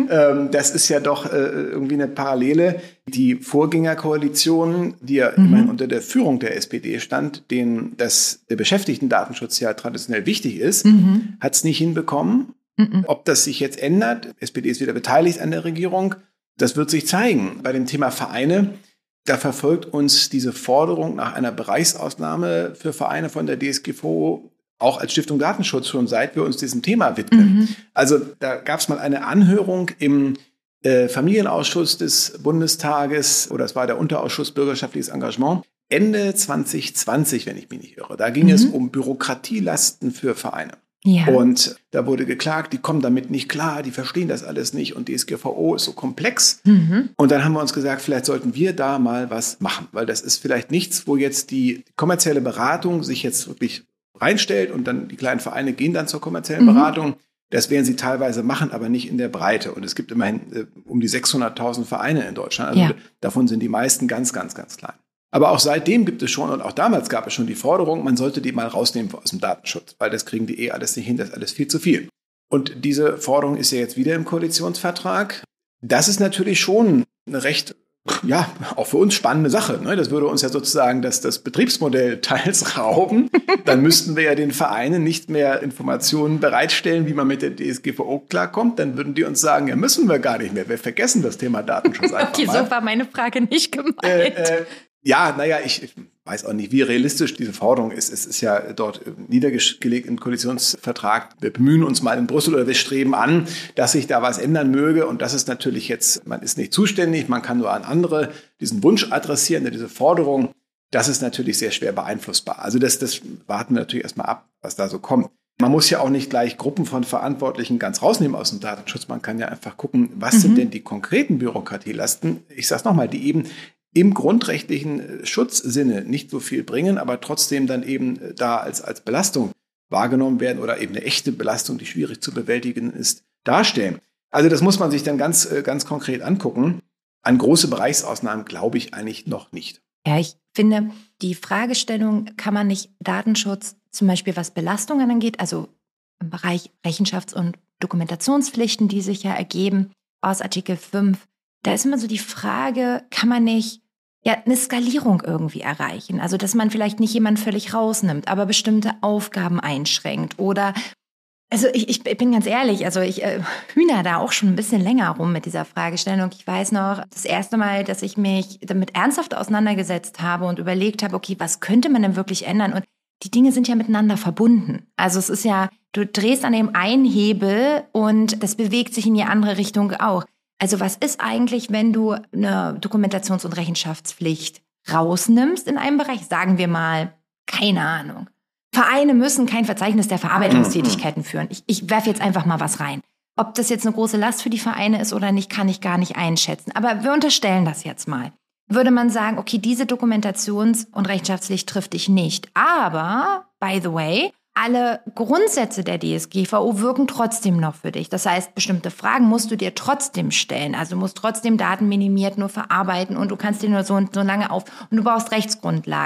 Das ist ja doch irgendwie eine Parallele. Die Vorgängerkoalition, die ja immerhin unter der Führung der SPD stand, denen der Beschäftigten-Datenschutz ja traditionell wichtig ist, hat es nicht hinbekommen. Ob das sich jetzt ändert, SPD ist wieder beteiligt an der Regierung, das wird sich zeigen. Bei dem Thema Vereine, da verfolgt uns diese Forderung nach einer Bereichsausnahme für Vereine von der DSGVO auch als Stiftung Datenschutz schon, seit wir uns diesem Thema widmen. Also da gab es mal eine Anhörung im Familienausschuss des Bundestages, oder es war der Unterausschuss Bürgerschaftliches Engagement, Ende 2020, wenn ich mich nicht irre. Da ging es um Bürokratielasten für Vereine. Ja. Und da wurde geklagt, die kommen damit nicht klar, die verstehen das alles nicht und DSGVO ist so komplex. Und dann haben wir uns gesagt, vielleicht sollten wir da mal was machen, weil das ist vielleicht nichts, wo jetzt die kommerzielle Beratung sich jetzt wirklich reinstellt und dann die kleinen Vereine gehen dann zur kommerziellen Beratung. Das werden sie teilweise machen, aber nicht in der Breite. Und es gibt immerhin um die 600.000 Vereine in Deutschland. Also davon sind die meisten ganz, ganz, ganz klein. Aber auch seitdem gibt es schon, und auch damals gab es schon die Forderung, man sollte die mal rausnehmen aus dem Datenschutz, weil das kriegen die alles nicht hin, das ist alles viel zu viel. Und diese Forderung ist ja jetzt wieder im Koalitionsvertrag. Das ist natürlich schon eine recht, auch für uns spannende Sache. Ne? Das würde uns ja sozusagen das Betriebsmodell teils rauben. Dann müssten wir ja den Vereinen nicht mehr Informationen bereitstellen, wie man mit der DSGVO klarkommt. Dann würden die uns sagen, ja, müssen wir gar nicht mehr. Wir vergessen das Thema Datenschutz einfach okay, mal. so war meine Frage nicht gemeint. Ich weiß auch nicht, wie realistisch diese Forderung ist. Es ist ja dort niedergelegt im Koalitionsvertrag. Wir bemühen uns mal in Brüssel oder wir streben an, dass sich da was ändern möge. Und das ist natürlich jetzt, man ist nicht zuständig, man kann nur an andere diesen Wunsch adressieren, diese Forderung. Das ist natürlich sehr schwer beeinflussbar. Also das warten wir natürlich erstmal ab, was da so kommt. Man muss ja auch nicht gleich Gruppen von Verantwortlichen ganz rausnehmen aus dem Datenschutz. Man kann ja einfach gucken, was sind denn die konkreten Bürokratielasten? Ich sage es nochmal, die eben im grundrechtlichen Schutzsinne nicht so viel bringen, aber trotzdem dann eben da als Belastung wahrgenommen werden oder eben eine echte Belastung, die schwierig zu bewältigen ist, darstellen. Also das muss man sich dann ganz, ganz konkret angucken. An große Bereichsausnahmen glaube ich eigentlich noch nicht. Ja, ich finde, die Fragestellung, kann man nicht Datenschutz zum Beispiel was Belastungen angeht, also im Bereich Rechenschafts- und Dokumentationspflichten, die sich ja ergeben aus Artikel 5, da ist immer so die Frage, kann man nicht eine Skalierung irgendwie erreichen? Also, dass man vielleicht nicht jemanden völlig rausnimmt, aber bestimmte Aufgaben einschränkt oder, also ich bin ganz ehrlich, also ich hühner da auch schon ein bisschen länger rum mit dieser Fragestellung. Ich weiß noch, das erste Mal, dass ich mich damit ernsthaft auseinandergesetzt habe und überlegt habe, okay, was könnte man denn wirklich ändern? Und die Dinge sind ja miteinander verbunden. Also es ist ja, du drehst an dem einen Hebel und das bewegt sich in die andere Richtung auch. Also was ist eigentlich, wenn du eine Dokumentations- und Rechenschaftspflicht rausnimmst in einem Bereich? Sagen wir mal, keine Ahnung. Vereine müssen kein Verzeichnis der Verarbeitungstätigkeiten führen. Ich werfe jetzt einfach mal was rein. Ob das jetzt eine große Last für die Vereine ist oder nicht, kann ich gar nicht einschätzen. Aber wir unterstellen das jetzt mal. Würde man sagen, okay, diese Dokumentations- und Rechenschaftspflicht trifft dich nicht. Aber, by the way, alle Grundsätze der DSGVO wirken trotzdem noch für dich. Das heißt, bestimmte Fragen musst du dir trotzdem stellen. Also du musst trotzdem Daten minimiert nur verarbeiten und du kannst dir nur so lange und du brauchst Rechtsgrundlagen.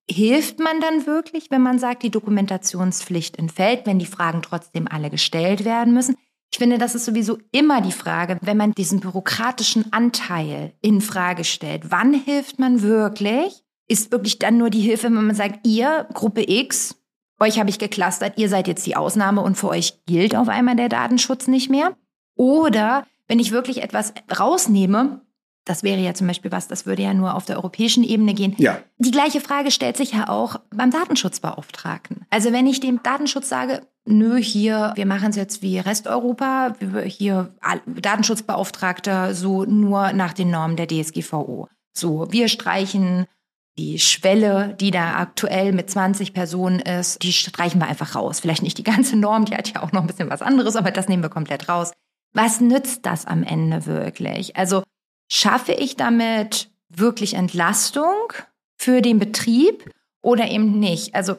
hilft man dann wirklich, wenn man sagt, die Dokumentationspflicht entfällt, wenn die Fragen trotzdem alle gestellt werden müssen? Ich finde, das ist sowieso immer die Frage, wenn man diesen bürokratischen Anteil in Frage stellt. Wann hilft man wirklich? Ist wirklich dann nur die Hilfe, wenn man sagt, ihr, Gruppe X, euch habe ich geclustert, ihr seid jetzt die Ausnahme und für euch gilt auf einmal der Datenschutz nicht mehr? Oder wenn ich wirklich etwas rausnehme, das wäre ja zum Beispiel was, das würde ja nur auf der europäischen Ebene gehen. Ja. Die gleiche Frage stellt sich ja auch beim Datenschutzbeauftragten. Also wenn ich dem Datenschutz sage, hier, wir machen es jetzt wie Resteuropa, hier Datenschutzbeauftragter so nur nach den Normen der DSGVO. So, wir streichen die Schwelle, die da aktuell mit 20 Personen ist, die streichen wir einfach raus. Vielleicht nicht die ganze Norm, die hat ja auch noch ein bisschen was anderes, aber das nehmen wir komplett raus. Was nützt das am Ende wirklich? Also schaffe ich damit wirklich Entlastung für den Betrieb oder eben nicht? Also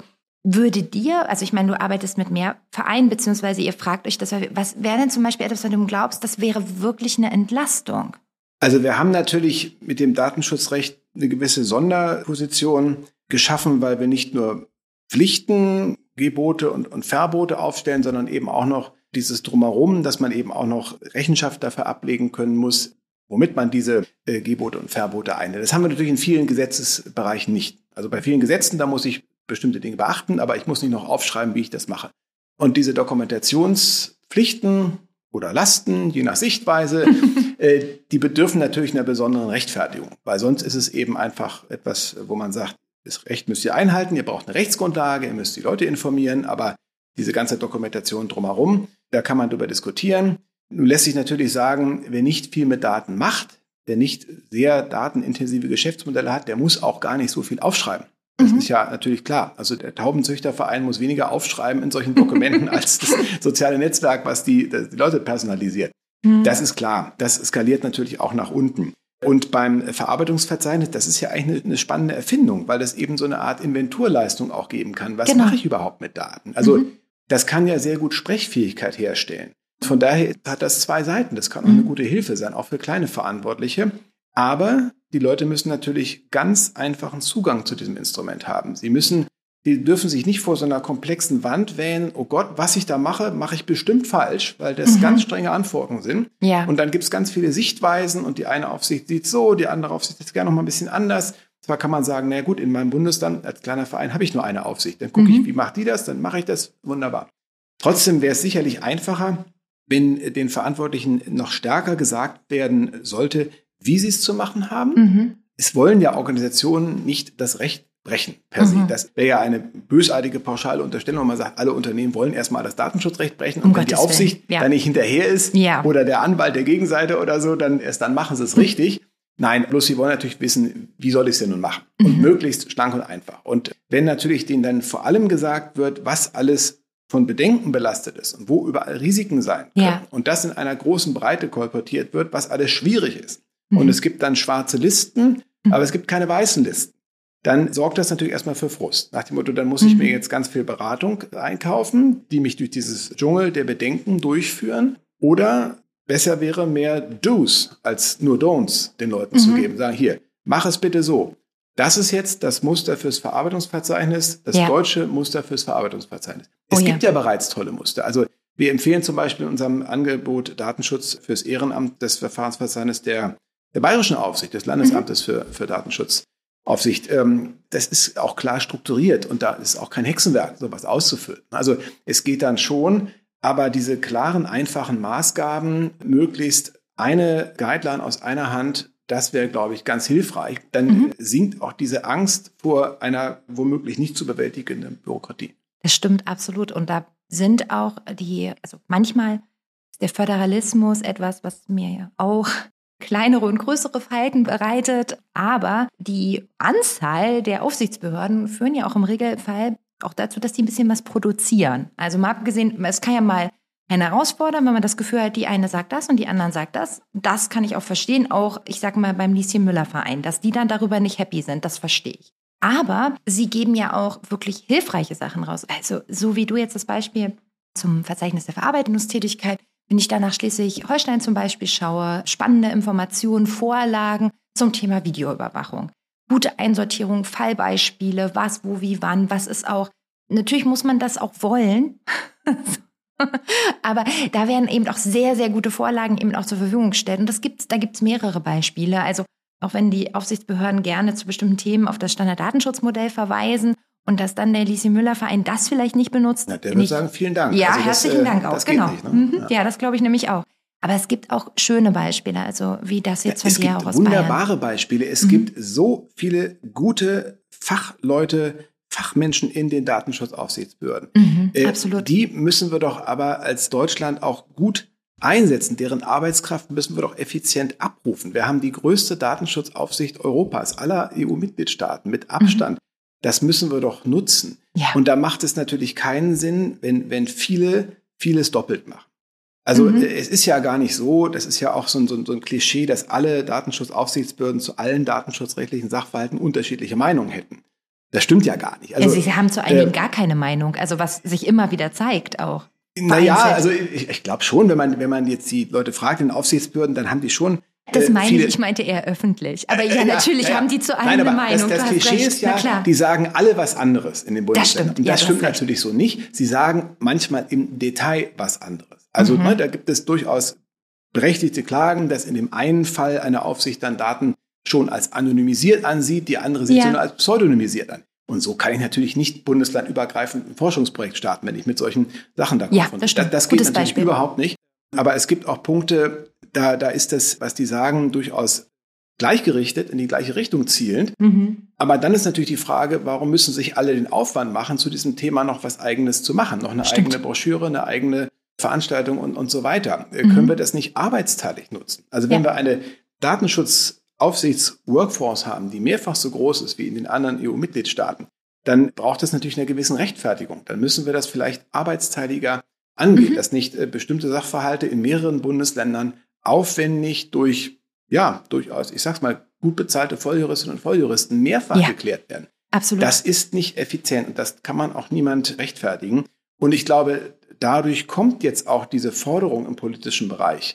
ich meine, du arbeitest mit mehr Vereinen, beziehungsweise ihr fragt euch das, was wäre denn zum Beispiel etwas, wenn du glaubst, das wäre wirklich eine Entlastung? Also wir haben natürlich mit dem Datenschutzrecht eine gewisse Sonderposition geschaffen, weil wir nicht nur Pflichten, Gebote und Verbote aufstellen, sondern eben auch noch dieses Drumherum, dass man eben auch noch Rechenschaft dafür ablegen können muss, womit man diese Gebote und Verbote einhält. Das haben wir natürlich in vielen Gesetzesbereichen nicht. Also bei vielen Gesetzen, da muss ich bestimmte Dinge beachten, aber ich muss nicht noch aufschreiben, wie ich das mache. Und diese Dokumentationspflichten oder Lasten, je nach Sichtweise, die bedürfen natürlich einer besonderen Rechtfertigung, weil sonst ist es eben einfach etwas, wo man sagt, das Recht müsst ihr einhalten, ihr braucht eine Rechtsgrundlage, ihr müsst die Leute informieren, aber diese ganze Dokumentation drumherum, da kann man drüber diskutieren. Nun lässt sich natürlich sagen, wer nicht viel mit Daten macht, der nicht sehr datenintensive Geschäftsmodelle hat, der muss auch gar nicht so viel aufschreiben. Das ist ja natürlich klar. Also der Taubenzüchterverein muss weniger aufschreiben in solchen Dokumenten als das soziale Netzwerk, was die Leute personalisiert. Das ist klar. Das skaliert natürlich auch nach unten. Und beim Verarbeitungsverzeichnis, das ist ja eigentlich eine spannende Erfindung, weil das eben so eine Art Inventurleistung auch geben kann. Was mache ich überhaupt mit Daten? Also das kann ja sehr gut Sprechfähigkeit herstellen. Von daher hat das zwei Seiten. Das kann auch eine gute Hilfe sein, auch für kleine Verantwortliche. Aber die Leute müssen natürlich ganz einfachen Zugang zu diesem Instrument haben. Die dürfen sich nicht vor so einer komplexen Wand wählen, oh Gott, was ich da mache, mache ich bestimmt falsch, weil das ganz strenge Anforderungen sind. Ja. Und dann gibt es ganz viele Sichtweisen und die eine Aufsicht sieht so, die andere Aufsicht sieht gerne noch mal ein bisschen anders. Zwar kann man sagen, na gut, in meinem Bundesland als kleiner Verein habe ich nur eine Aufsicht. Dann gucke ich, wie macht die das, dann mache ich das, wunderbar. Trotzdem wäre es sicherlich einfacher, wenn den Verantwortlichen noch stärker gesagt werden sollte, wie sie es zu machen haben. Es wollen ja Organisationen nicht das Recht brechen per se. Das wäre ja eine bösartige pauschale Unterstellung, wenn man sagt, alle Unternehmen wollen erstmal das Datenschutzrecht brechen und wenn die Aufsicht da nicht hinterher ist oder der Anwalt der Gegenseite oder so, dann machen sie es richtig. Nein, bloß sie wollen natürlich wissen, wie soll ich es denn nun machen? Und möglichst schlank und einfach. Und wenn natürlich denen dann vor allem gesagt wird, was alles von Bedenken belastet ist und wo überall Risiken sein können und das in einer großen Breite kolportiert wird, was alles schwierig ist. Und es gibt dann schwarze Listen, aber es gibt keine weißen Listen. Dann sorgt das natürlich erstmal für Frust. Nach dem Motto, dann muss ich mir jetzt ganz viel Beratung einkaufen, die mich durch dieses Dschungel der Bedenken durchführen. Oder besser wäre mehr Do's als nur Don'ts den Leuten zu geben. Sagen, hier, mach es bitte so. Das ist jetzt das Muster fürs Verarbeitungsverzeichnis, das deutsche Muster fürs Verarbeitungsverzeichnis. Es gibt ja bereits tolle Muster. Also wir empfehlen zum Beispiel in unserem Angebot Datenschutz fürs Ehrenamt das Verfahrensverzeichnis der Bayerischen Aufsicht, des Landesamtes für Datenschutzaufsicht. Das ist auch klar strukturiert und da ist auch kein Hexenwerk, sowas auszufüllen. Also es geht dann schon, aber diese klaren, einfachen Maßgaben, möglichst eine Guideline aus einer Hand, das wäre, glaube ich, ganz hilfreich. Dann sinkt auch diese Angst vor einer womöglich nicht zu bewältigenden Bürokratie. Das stimmt absolut. Und da sind auch manchmal ist der Föderalismus etwas, was mir ja auch kleinere und größere Falten bereitet. Aber die Anzahl der Aufsichtsbehörden führen ja auch im Regelfall auch dazu, dass die ein bisschen was produzieren. Also mal abgesehen, es kann ja mal eine herausfordern, wenn man das Gefühl hat, die eine sagt das und die anderen sagt das. Das kann ich auch verstehen, auch, ich sag mal, beim Lieschen-Müller-Verein, dass die dann darüber nicht happy sind, das verstehe ich. Aber sie geben ja auch wirklich hilfreiche Sachen raus. Also so wie du jetzt das Beispiel zum Verzeichnis der Verarbeitungstätigkeit, wenn ich da nach Schleswig-Holstein zum Beispiel schaue, spannende Informationen, Vorlagen zum Thema Videoüberwachung. gute Einsortierung, Fallbeispiele, was, wo, wie, wann, was ist auch. Natürlich muss man das auch wollen. Aber da werden eben auch sehr, sehr gute Vorlagen eben auch zur Verfügung gestellt. Und da gibt's mehrere Beispiele. Also auch wenn die Aufsichtsbehörden gerne zu bestimmten Themen auf das Standarddatenschutzmodell verweisen und dass dann der Lisi-Müller-Verein das vielleicht nicht benutzt. Na, der würde sagen, vielen Dank. Ja, also herzlichen Dank auch, genau. Nicht, ne? Ja, das glaube ich nämlich auch. Aber es gibt auch schöne Beispiele, also wie das jetzt von dir auch aus Bayern. Es gibt wunderbare Beispiele. Es gibt so viele gute Fachleute, Fachmenschen in den Datenschutzaufsichtsbehörden. Absolut. Die müssen wir doch aber als Deutschland auch gut einsetzen. Deren Arbeitskraft müssen wir doch effizient abrufen. Wir haben die größte Datenschutzaufsicht Europas, aller EU-Mitgliedstaaten mit Abstand. Das müssen wir doch nutzen. Ja. Und da macht es natürlich keinen Sinn, wenn viele vieles doppelt machen. Also es ist ja gar nicht so, das ist ja auch so ein Klischee, dass alle Datenschutzaufsichtsbehörden zu allen datenschutzrechtlichen Sachverhalten unterschiedliche Meinungen hätten. Das stimmt ja gar nicht. Also, sie haben zu einigen gar keine Meinung, also was sich immer wieder zeigt auch. Naja, also ich glaube schon, wenn man jetzt die Leute fragt in den Aufsichtsbehörden, dann haben die schon das meine ich meinte eher öffentlich. Aber natürlich haben die zu allem eine Meinung. Das Klischee ist ja, die sagen alle was anderes in den Bundesländern. Und das stimmt natürlich so nicht. Sie sagen manchmal im Detail was anderes. Also da gibt es durchaus berechtigte Klagen, dass in dem einen Fall eine Aufsicht dann Daten schon als anonymisiert ansieht, die andere sieht sie nur als pseudonymisiert an. Und so kann ich natürlich nicht bundeslandübergreifend ein Forschungsprojekt starten, wenn ich mit solchen Sachen da konfrontiere. Das geht natürlich überhaupt nicht. Aber es gibt auch Punkte, da ist das, was die sagen, durchaus gleichgerichtet, in die gleiche Richtung zielend. Aber dann ist natürlich die Frage, warum müssen sich alle den Aufwand machen, zu diesem Thema noch was Eigenes zu machen? Noch eine eigene Broschüre, eine eigene Veranstaltung und so weiter. Können wir das nicht arbeitsteilig nutzen? Also wenn wir eine Datenschutzaufsichts-Workforce haben, die mehrfach so groß ist wie in den anderen EU-Mitgliedstaaten, dann braucht es natürlich eine gewisse Rechtfertigung. Dann müssen wir das vielleicht arbeitsteiliger angehen, dass nicht bestimmte Sachverhalte in mehreren Bundesländern aufwendig durch, durchaus, ich sag's mal, gut bezahlte Volljuristinnen und Volljuristen mehrfach geklärt werden. Absolut. Das ist nicht effizient und das kann man auch niemand rechtfertigen. Und ich glaube, dadurch kommt jetzt auch diese Forderung im politischen Bereich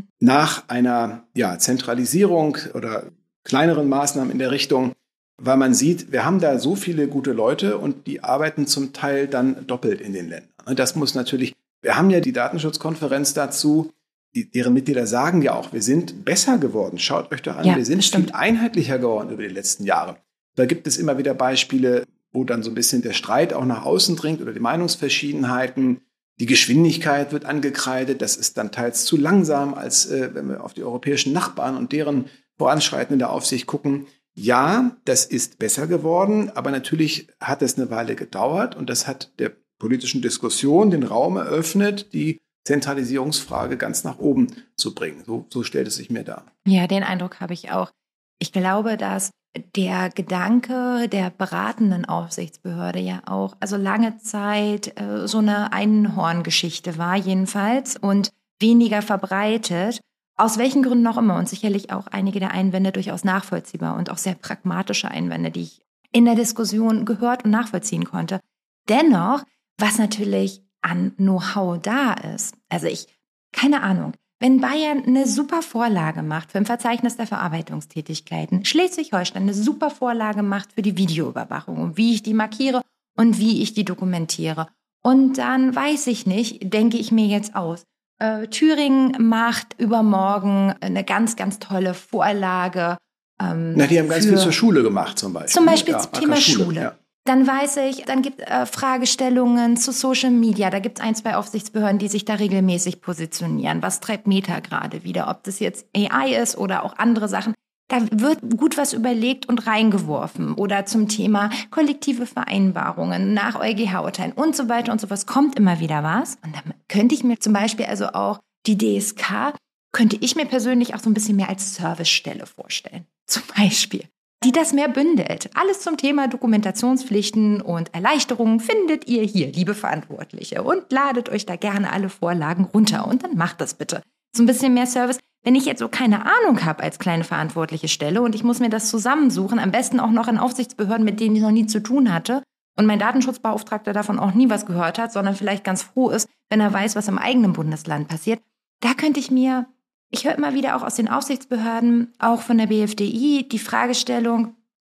nach einer Zentralisierung oder kleineren Maßnahmen in der Richtung, weil man sieht, wir haben da so viele gute Leute und die arbeiten zum Teil dann doppelt in den Ländern. Und das muss natürlich, wir haben ja die Datenschutzkonferenz dazu, deren Mitglieder sagen ja auch, wir sind besser geworden. Schaut euch doch an, wir sind viel einheitlicher geworden über die letzten Jahre. Da gibt es immer wieder Beispiele, wo dann so ein bisschen der Streit auch nach außen dringt oder die Meinungsverschiedenheiten. Die Geschwindigkeit wird angekreidet, das ist dann teils zu langsam, als wenn wir auf die europäischen Nachbarn und deren Voranschreiten in der Aufsicht gucken. Ja, das ist besser geworden, aber natürlich hat es eine Weile gedauert und das hat der politischen Diskussion den Raum eröffnet, die Zentralisierungsfrage ganz nach oben zu bringen. So stellt es sich mir dar. Ja, den Eindruck habe ich auch. Ich glaube, dass der Gedanke der beratenden Aufsichtsbehörde ja auch, also lange Zeit so eine Einhorngeschichte war jedenfalls und weniger verbreitet, aus welchen Gründen auch immer und sicherlich auch einige der Einwände durchaus nachvollziehbar und auch sehr pragmatische Einwände, die ich in der Diskussion gehört und nachvollziehen konnte. Dennoch, was natürlich an Know-how da ist, also keine Ahnung, wenn Bayern eine super Vorlage macht für ein Verzeichnis der Verarbeitungstätigkeiten, Schleswig-Holstein eine super Vorlage macht für die Videoüberwachung und wie ich die markiere und wie ich die dokumentiere. Und dann weiß ich nicht, denke ich mir jetzt aus, Thüringen macht übermorgen eine ganz, ganz tolle Vorlage. Die haben ganz viel zur Schule gemacht zum Beispiel. Zum Beispiel zum Thema Schule. Ja. Dann weiß ich, dann gibt es Fragestellungen zu Social Media. Da gibt es 1, 2 Aufsichtsbehörden, die sich da regelmäßig positionieren. Was treibt Meta gerade wieder? Ob das jetzt AI ist oder auch andere Sachen. Da wird gut was überlegt und reingeworfen. Oder zum Thema kollektive Vereinbarungen nach EuGH-Urteilen und so weiter und so was. Kommt immer wieder was. Und dann könnte ich mir zum Beispiel also auch die DSK, könnte ich mir persönlich auch so ein bisschen mehr als Servicestelle vorstellen. Zum Beispiel. Die das mehr bündelt. Alles zum Thema Dokumentationspflichten und Erleichterungen findet ihr hier, liebe Verantwortliche. Und ladet euch da gerne alle Vorlagen runter. Und dann macht das bitte. So ein bisschen mehr Service. Wenn ich jetzt so keine Ahnung habe als kleine verantwortliche Stelle und ich muss mir das zusammensuchen, am besten auch noch in Aufsichtsbehörden, mit denen ich noch nie zu tun hatte und mein Datenschutzbeauftragter davon auch nie was gehört hat, sondern vielleicht ganz froh ist, wenn er weiß, was im eigenen Bundesland passiert, da könnte ich höre immer wieder auch aus den Aufsichtsbehörden, auch von der BFDI, die Fragestellung,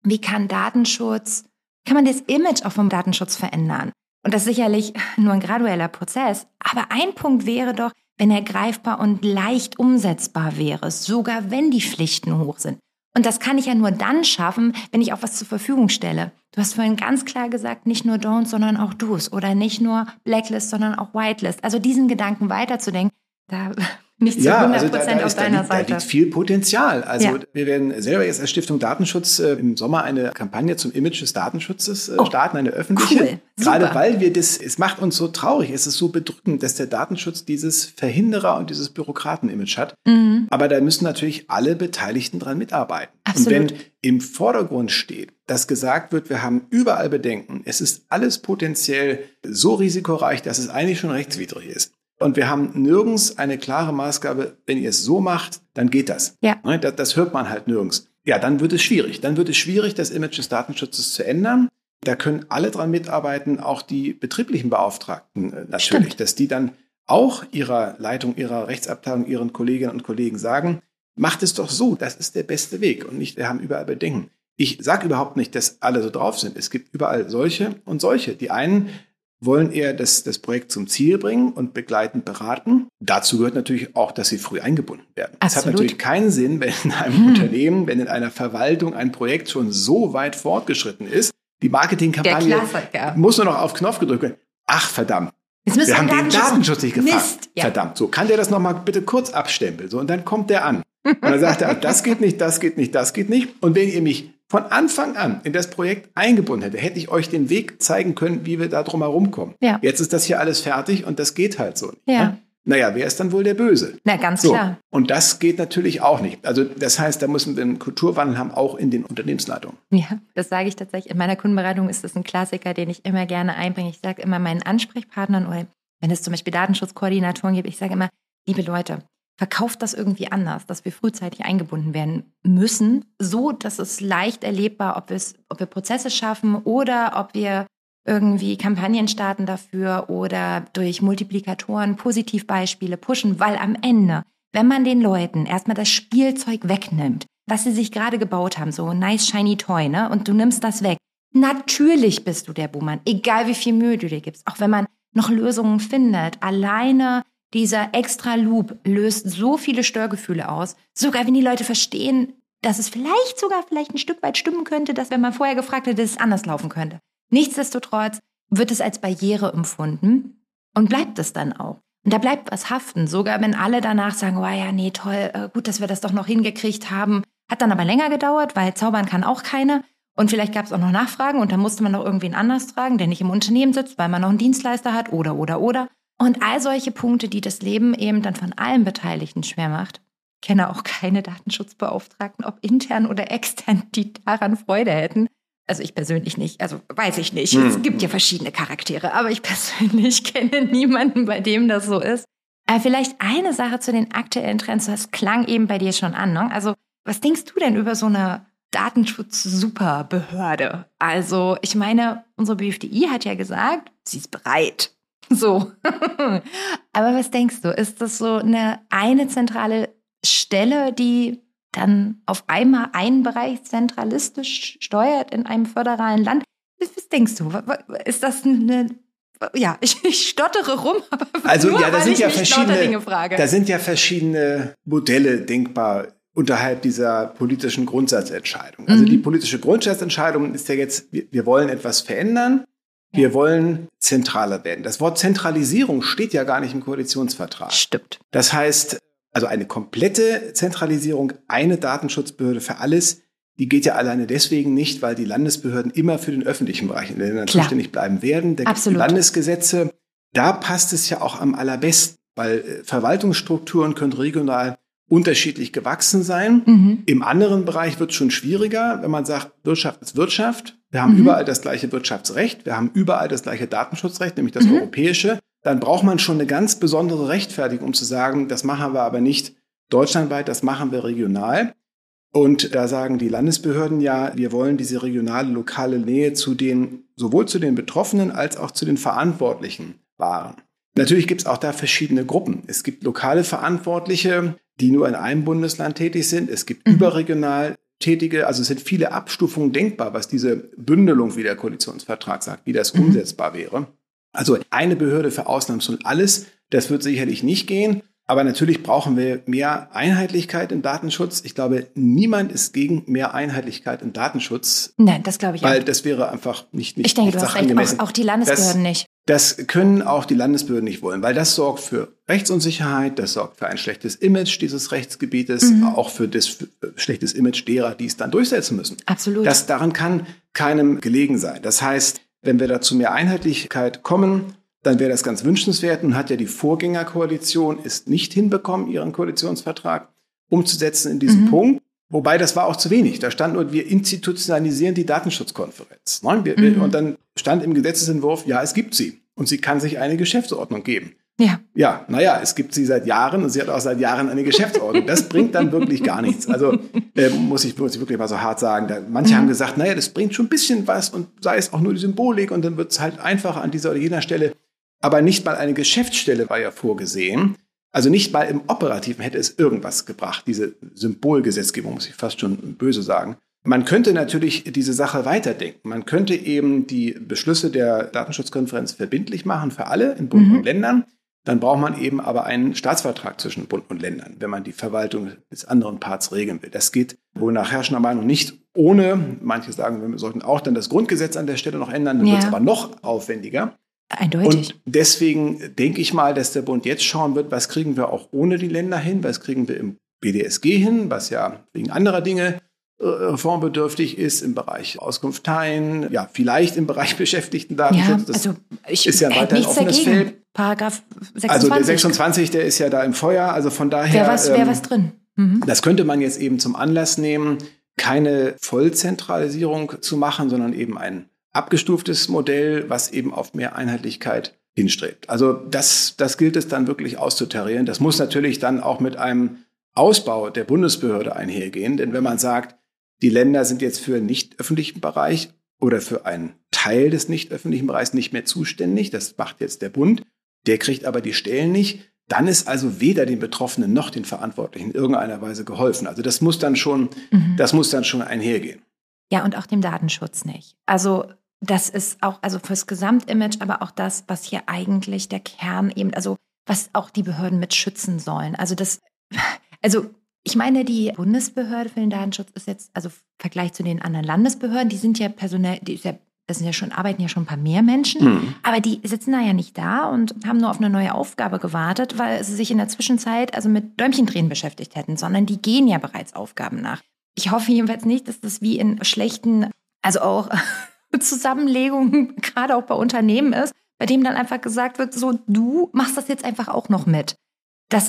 wie kann man das Image auch vom Datenschutz verändern? Und das ist sicherlich nur ein gradueller Prozess. Aber ein Punkt wäre doch, wenn er greifbar und leicht umsetzbar wäre, sogar wenn die Pflichten hoch sind. Und das kann ich ja nur dann schaffen, wenn ich auch was zur Verfügung stelle. Du hast vorhin ganz klar gesagt, nicht nur Don'ts, sondern auch Do's. Oder nicht nur Blacklist, sondern auch Whitelist. Also diesen Gedanken weiterzudenken, da nicht zu 100% auf deiner Seite. Da liegt viel Potenzial. Also wir werden selber jetzt als Stiftung Datenschutz im Sommer eine Kampagne zum Image des Datenschutzes starten, eine öffentliche. Cool. Gerade weil es macht uns so traurig, es ist so bedrückend, dass der Datenschutz dieses Verhinderer und dieses Bürokraten-Image hat. Mhm. Aber da müssen natürlich alle Beteiligten dran mitarbeiten. Absolut. Und wenn im Vordergrund steht, dass gesagt wird, wir haben überall Bedenken, es ist alles potenziell so risikoreich, dass es eigentlich schon rechtswidrig ist. Und wir haben nirgends eine klare Maßgabe, wenn ihr es so macht, dann geht das. Ja. Das hört man halt nirgends. Ja, dann wird es schwierig. Dann wird es schwierig, das Image des Datenschutzes zu ändern. Da können alle dran mitarbeiten, auch die betrieblichen Beauftragten natürlich, Stimmt. dass die dann auch ihrer Leitung, ihrer Rechtsabteilung, ihren Kolleginnen und Kollegen sagen, macht es doch so, das ist der beste Weg und nicht, wir haben überall Bedenken. Ich sage überhaupt nicht, dass alle so drauf sind. Es gibt überall solche und solche. Die einen wollen eher das Projekt zum Ziel bringen und begleitend beraten. Dazu gehört natürlich auch, dass sie früh eingebunden werden. Es hat natürlich keinen Sinn, wenn in einem Unternehmen, wenn in einer Verwaltung ein Projekt schon so weit fortgeschritten ist, die Marketingkampagne muss nur noch auf Knopf gedrückt werden. Ach, verdammt. Wir haben den Datenschutz nicht gefragt. Mist, ja. Verdammt. So, kann der das nochmal bitte kurz abstempeln? So, und dann kommt der an. Und dann sagt er, das geht nicht, das geht nicht, das geht nicht. Und wenn ihr mich von Anfang an in das Projekt eingebunden hätte, hätte ich euch den Weg zeigen können, wie wir da drum herum kommen. Ja. Jetzt ist das hier alles fertig und das geht halt so. Ja. Naja, wer ist dann wohl der Böse? Na, ganz klar. Und das geht natürlich auch nicht. Also das heißt, da müssen wir einen Kulturwandel haben, auch in den Unternehmensleitungen. Ja, das sage ich tatsächlich. In meiner Kundenberatung ist das ein Klassiker, den ich immer gerne einbringe. Ich sage immer meinen Ansprechpartnern, oder wenn es zum Beispiel Datenschutzkoordinatoren gibt, ich sage immer, liebe Leute, verkauft das irgendwie anders, dass wir frühzeitig eingebunden werden müssen, so dass es leicht erlebbar, ob wir Prozesse schaffen oder ob wir irgendwie Kampagnen starten dafür oder durch Multiplikatoren Positivbeispiele pushen, weil am Ende, wenn man den Leuten erstmal das Spielzeug wegnimmt, was sie sich gerade gebaut haben, so nice shiny toy, ne, und du nimmst das weg, natürlich bist du der Buhmann, egal wie viel Mühe du dir gibst, auch wenn man noch Lösungen findet, alleine dieser extra Loop löst so viele Störgefühle aus, sogar wenn die Leute verstehen, dass es vielleicht ein Stück weit stimmen könnte, dass wenn man vorher gefragt hätte, dass es anders laufen könnte. Nichtsdestotrotz wird es als Barriere empfunden und bleibt es dann auch. Und da bleibt was haften, sogar wenn alle danach sagen, oh ja, nee, toll, gut, dass wir das doch noch hingekriegt haben. Hat dann aber länger gedauert, weil zaubern kann auch keiner. Und vielleicht gab es auch noch Nachfragen und dann musste man noch irgendwen anders fragen, der nicht im Unternehmen sitzt, weil man noch einen Dienstleister hat oder. Und all solche Punkte, die das Leben eben dann von allen Beteiligten schwer macht. Ich kenne auch keine Datenschutzbeauftragten, ob intern oder extern, die daran Freude hätten. Also ich persönlich nicht, also weiß ich nicht. Es gibt ja verschiedene Charaktere, aber ich persönlich kenne niemanden, bei dem das so ist. Aber vielleicht eine Sache zu den aktuellen Trends, das klang eben bei dir schon an, ne? Also was denkst du denn über so eine Datenschutz-Superbehörde? Also ich meine, unsere BFDI hat ja gesagt, sie ist bereit. So. Aber was denkst du? Ist das so eine zentrale Stelle, die dann auf einmal einen Bereich zentralistisch steuert in einem föderalen Land? Was denkst du? Ist das ja, ich stottere rum, aber also, nur, ja, weil ich mich lauter Dinge frage. Da sind ja verschiedene Modelle denkbar unterhalb dieser politischen Grundsatzentscheidung. Also die politische Grundsatzentscheidung ist ja jetzt, wir wollen etwas verändern. Wir wollen zentraler werden. Das Wort Zentralisierung steht ja gar nicht im Koalitionsvertrag. Stimmt. Das heißt, also eine komplette Zentralisierung, eine Datenschutzbehörde für alles, die geht ja alleine deswegen nicht, weil die Landesbehörden immer für den öffentlichen Bereich in den Ländern zuständig bleiben werden. Da gibt es Landesgesetze. Da passt es ja auch am allerbesten, weil Verwaltungsstrukturen können regional unterschiedlich gewachsen sein. Im anderen Bereich wird es schon schwieriger, wenn man sagt, Wirtschaft ist Wirtschaft. Wir haben überall das gleiche Wirtschaftsrecht. Wir haben überall das gleiche Datenschutzrecht, nämlich das europäische. Dann braucht man schon eine ganz besondere Rechtfertigung, um zu sagen, das machen wir aber nicht deutschlandweit, das machen wir regional. Und da sagen die Landesbehörden ja, wir wollen diese regionale, lokale Nähe sowohl zu den Betroffenen als auch zu den Verantwortlichen wahren. Natürlich gibt es auch da verschiedene Gruppen. Es gibt lokale Verantwortliche, die nur in einem Bundesland tätig sind. Es gibt überregional tätige, also es sind viele Abstufungen denkbar, was diese Bündelung, wie der Koalitionsvertrag sagt, wie das umsetzbar wäre. Also eine Behörde für Ausnahmsfälle und alles, das wird sicherlich nicht gehen. Aber natürlich brauchen wir mehr Einheitlichkeit im Datenschutz. Ich glaube, niemand ist gegen mehr Einheitlichkeit im Datenschutz. Nein, das glaube ich weil auch. das wäre einfach nicht Ich denke, du hast recht, auch die Landesbehörden nicht. Das können auch die Landesbehörden nicht wollen, weil das sorgt für Rechtsunsicherheit, das sorgt für ein schlechtes Image dieses Rechtsgebietes, auch für das schlechtes Image derer, die es dann durchsetzen müssen. Absolut. Daran kann keinem gelegen sein. Das heißt, wenn wir da zu mehr Einheitlichkeit kommen, dann wäre das ganz wünschenswert. Nun hat ja die Vorgängerkoalition es nicht hinbekommen, ihren Koalitionsvertrag umzusetzen in diesem Punkt. Wobei, das war auch zu wenig. Da stand nur, wir institutionalisieren die Datenschutzkonferenz. Und dann stand im Gesetzesentwurf, ja, es gibt sie. Und sie kann sich eine Geschäftsordnung geben. Ja, es gibt sie seit Jahren und sie hat auch seit Jahren eine Geschäftsordnung. Das bringt dann wirklich gar nichts. Also muss ich wirklich mal so hart sagen. Manche haben gesagt, das bringt schon ein bisschen was und sei es auch nur die Symbolik und dann wird es halt einfacher an dieser oder jener Stelle. Aber nicht mal eine Geschäftsstelle war ja vorgesehen. Also nicht mal im Operativen hätte es irgendwas gebracht. Diese Symbolgesetzgebung, muss ich fast schon böse sagen. Man könnte natürlich diese Sache weiterdenken. Man könnte eben die Beschlüsse der Datenschutzkonferenz verbindlich machen für alle in Bund und Ländern. Dann braucht man eben aber einen Staatsvertrag zwischen Bund und Ländern, wenn man die Verwaltung des anderen Parts regeln will. Das geht wohl nach herrschender Meinung nicht ohne. Manche sagen, wir sollten auch dann das Grundgesetz an der Stelle noch ändern. Dann wird es aber noch aufwendiger. Eindeutig. Und deswegen denke ich mal, dass der Bund jetzt schauen wird, was kriegen wir auch ohne die Länder hin, was kriegen wir im BDSG hin, was ja wegen anderer Dinge reformbedürftig ist, im Bereich Auskunft teilen, vielleicht im Bereich Beschäftigtendatenschutz. Das ist ja weiter ein offenes Feld. Paragraph 26. Also der 26, der ist ja da im Feuer, also von daher. Wäre was drin. Das könnte man jetzt eben zum Anlass nehmen, keine Vollzentralisierung zu machen, sondern eben ein abgestuftes Modell, was eben auf mehr Einheitlichkeit hinstrebt. Also das gilt es dann wirklich auszutarieren. Das muss natürlich dann auch mit einem Ausbau der Bundesbehörde einhergehen. Denn wenn man sagt, die Länder sind jetzt für den nicht öffentlichen Bereich oder für einen Teil des nicht öffentlichen Bereichs nicht mehr zuständig, das macht jetzt der Bund, der kriegt aber die Stellen nicht, dann ist also weder den Betroffenen noch den Verantwortlichen in irgendeiner Weise geholfen. Also das muss dann schon einhergehen. Ja, und auch dem Datenschutz nicht. Also das ist auch, also fürs Gesamtimage, aber auch das, was hier eigentlich der Kern eben, also was auch die Behörden mit schützen sollen. Also ich meine, die Bundesbehörde für den Datenschutz ist jetzt, also im Vergleich zu den anderen Landesbehörden, die sind ja personell, arbeiten ja schon ein paar mehr Menschen, aber die sitzen da ja nicht da und haben nur auf eine neue Aufgabe gewartet, weil sie sich in der Zwischenzeit also mit Däumchendrehen beschäftigt hätten, sondern die gehen ja bereits Aufgaben nach. Ich hoffe jedenfalls nicht, dass das wie in schlechten, also auch Zusammenlegungen, gerade auch bei Unternehmen ist, bei dem dann einfach gesagt wird, so, du machst das jetzt einfach auch noch mit. Das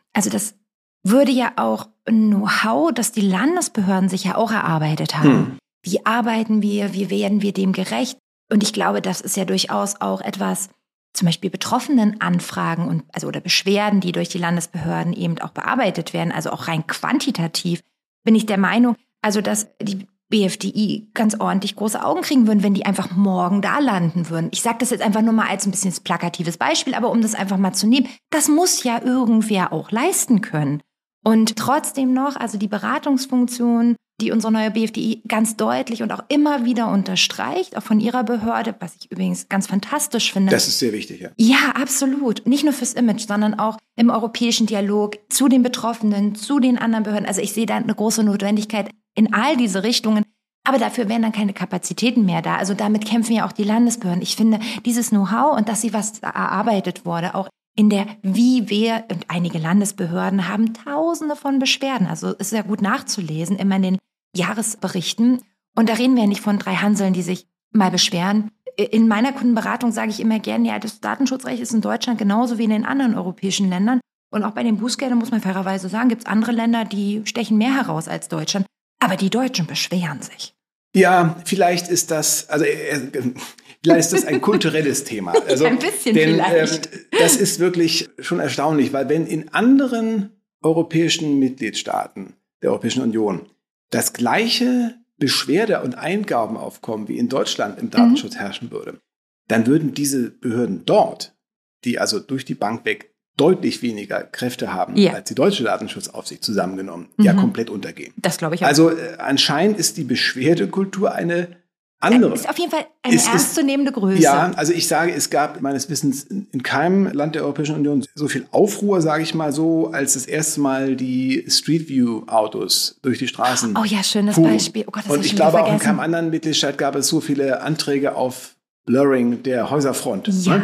würde ja auch Know-how, das die Landesbehörden sich ja auch erarbeitet haben. Wie arbeiten wir, wie werden wir dem gerecht? Und ich glaube, das ist ja durchaus auch etwas, zum Beispiel betroffenen Anfragen oder Beschwerden, die durch die Landesbehörden eben auch bearbeitet werden, also auch rein quantitativ, bin ich der Meinung, also dass die BFDI ganz ordentlich große Augen kriegen würden, wenn die einfach morgen da landen würden. Ich sage das jetzt einfach nur mal als ein bisschen plakatives Beispiel, aber um das einfach mal zu nehmen, das muss ja irgendwer auch leisten können. Und trotzdem noch, also die Beratungsfunktion, die unsere neue BFDI ganz deutlich und auch immer wieder unterstreicht, auch von ihrer Behörde, was ich übrigens ganz fantastisch finde. Das ist sehr wichtig, ja. Ja, absolut. Nicht nur fürs Image, sondern auch im europäischen Dialog zu den Betroffenen, zu den anderen Behörden. Also ich sehe da eine große Notwendigkeit in all diese Richtungen. Aber dafür wären dann keine Kapazitäten mehr da. Also damit kämpfen ja auch die Landesbehörden. Ich finde, dieses Know-how und dass sie was erarbeitet wurde, auch in der und einige Landesbehörden haben Tausende von Beschwerden. Also ist ja gut nachzulesen, immer in den Jahresberichten. Und da reden wir ja nicht von 3 Hanseln, die sich mal beschweren. In meiner Kundenberatung sage ich immer gerne, ja, das Datenschutzrecht ist in Deutschland genauso wie in den anderen europäischen Ländern. Und auch bei den Bußgeldern muss man fairerweise sagen, gibt es andere Länder, die stechen mehr heraus als Deutschland. Aber die Deutschen beschweren sich. Ja, vielleicht ist das ein kulturelles Thema. Also, ein bisschen vielleicht. Das ist wirklich schon erstaunlich, weil wenn in anderen europäischen Mitgliedstaaten der Europäischen Union das gleiche Beschwerde- und Eingabenaufkommen wie in Deutschland im Datenschutz herrschen würde, dann würden diese Behörden dort, die also durch die Bank weg deutlich weniger Kräfte haben als die deutsche Datenschutzaufsicht zusammengenommen, komplett untergehen. Das glaube ich auch. Also anscheinend ist die Beschwerdekultur eine andere. Ist auf jeden Fall eine ernstzunehmende Größe. Ja, also ich sage, es gab meines Wissens in keinem Land der Europäischen Union so viel Aufruhr, sage ich mal so, als das erste Mal die Street View Autos durch die Straßen Oh ja, schönes fuhren. Beispiel. Oh Gott, das und ich glaube, auch in keinem anderen Mitgliedstaat gab es so viele Anträge auf Blurring der Häuserfront.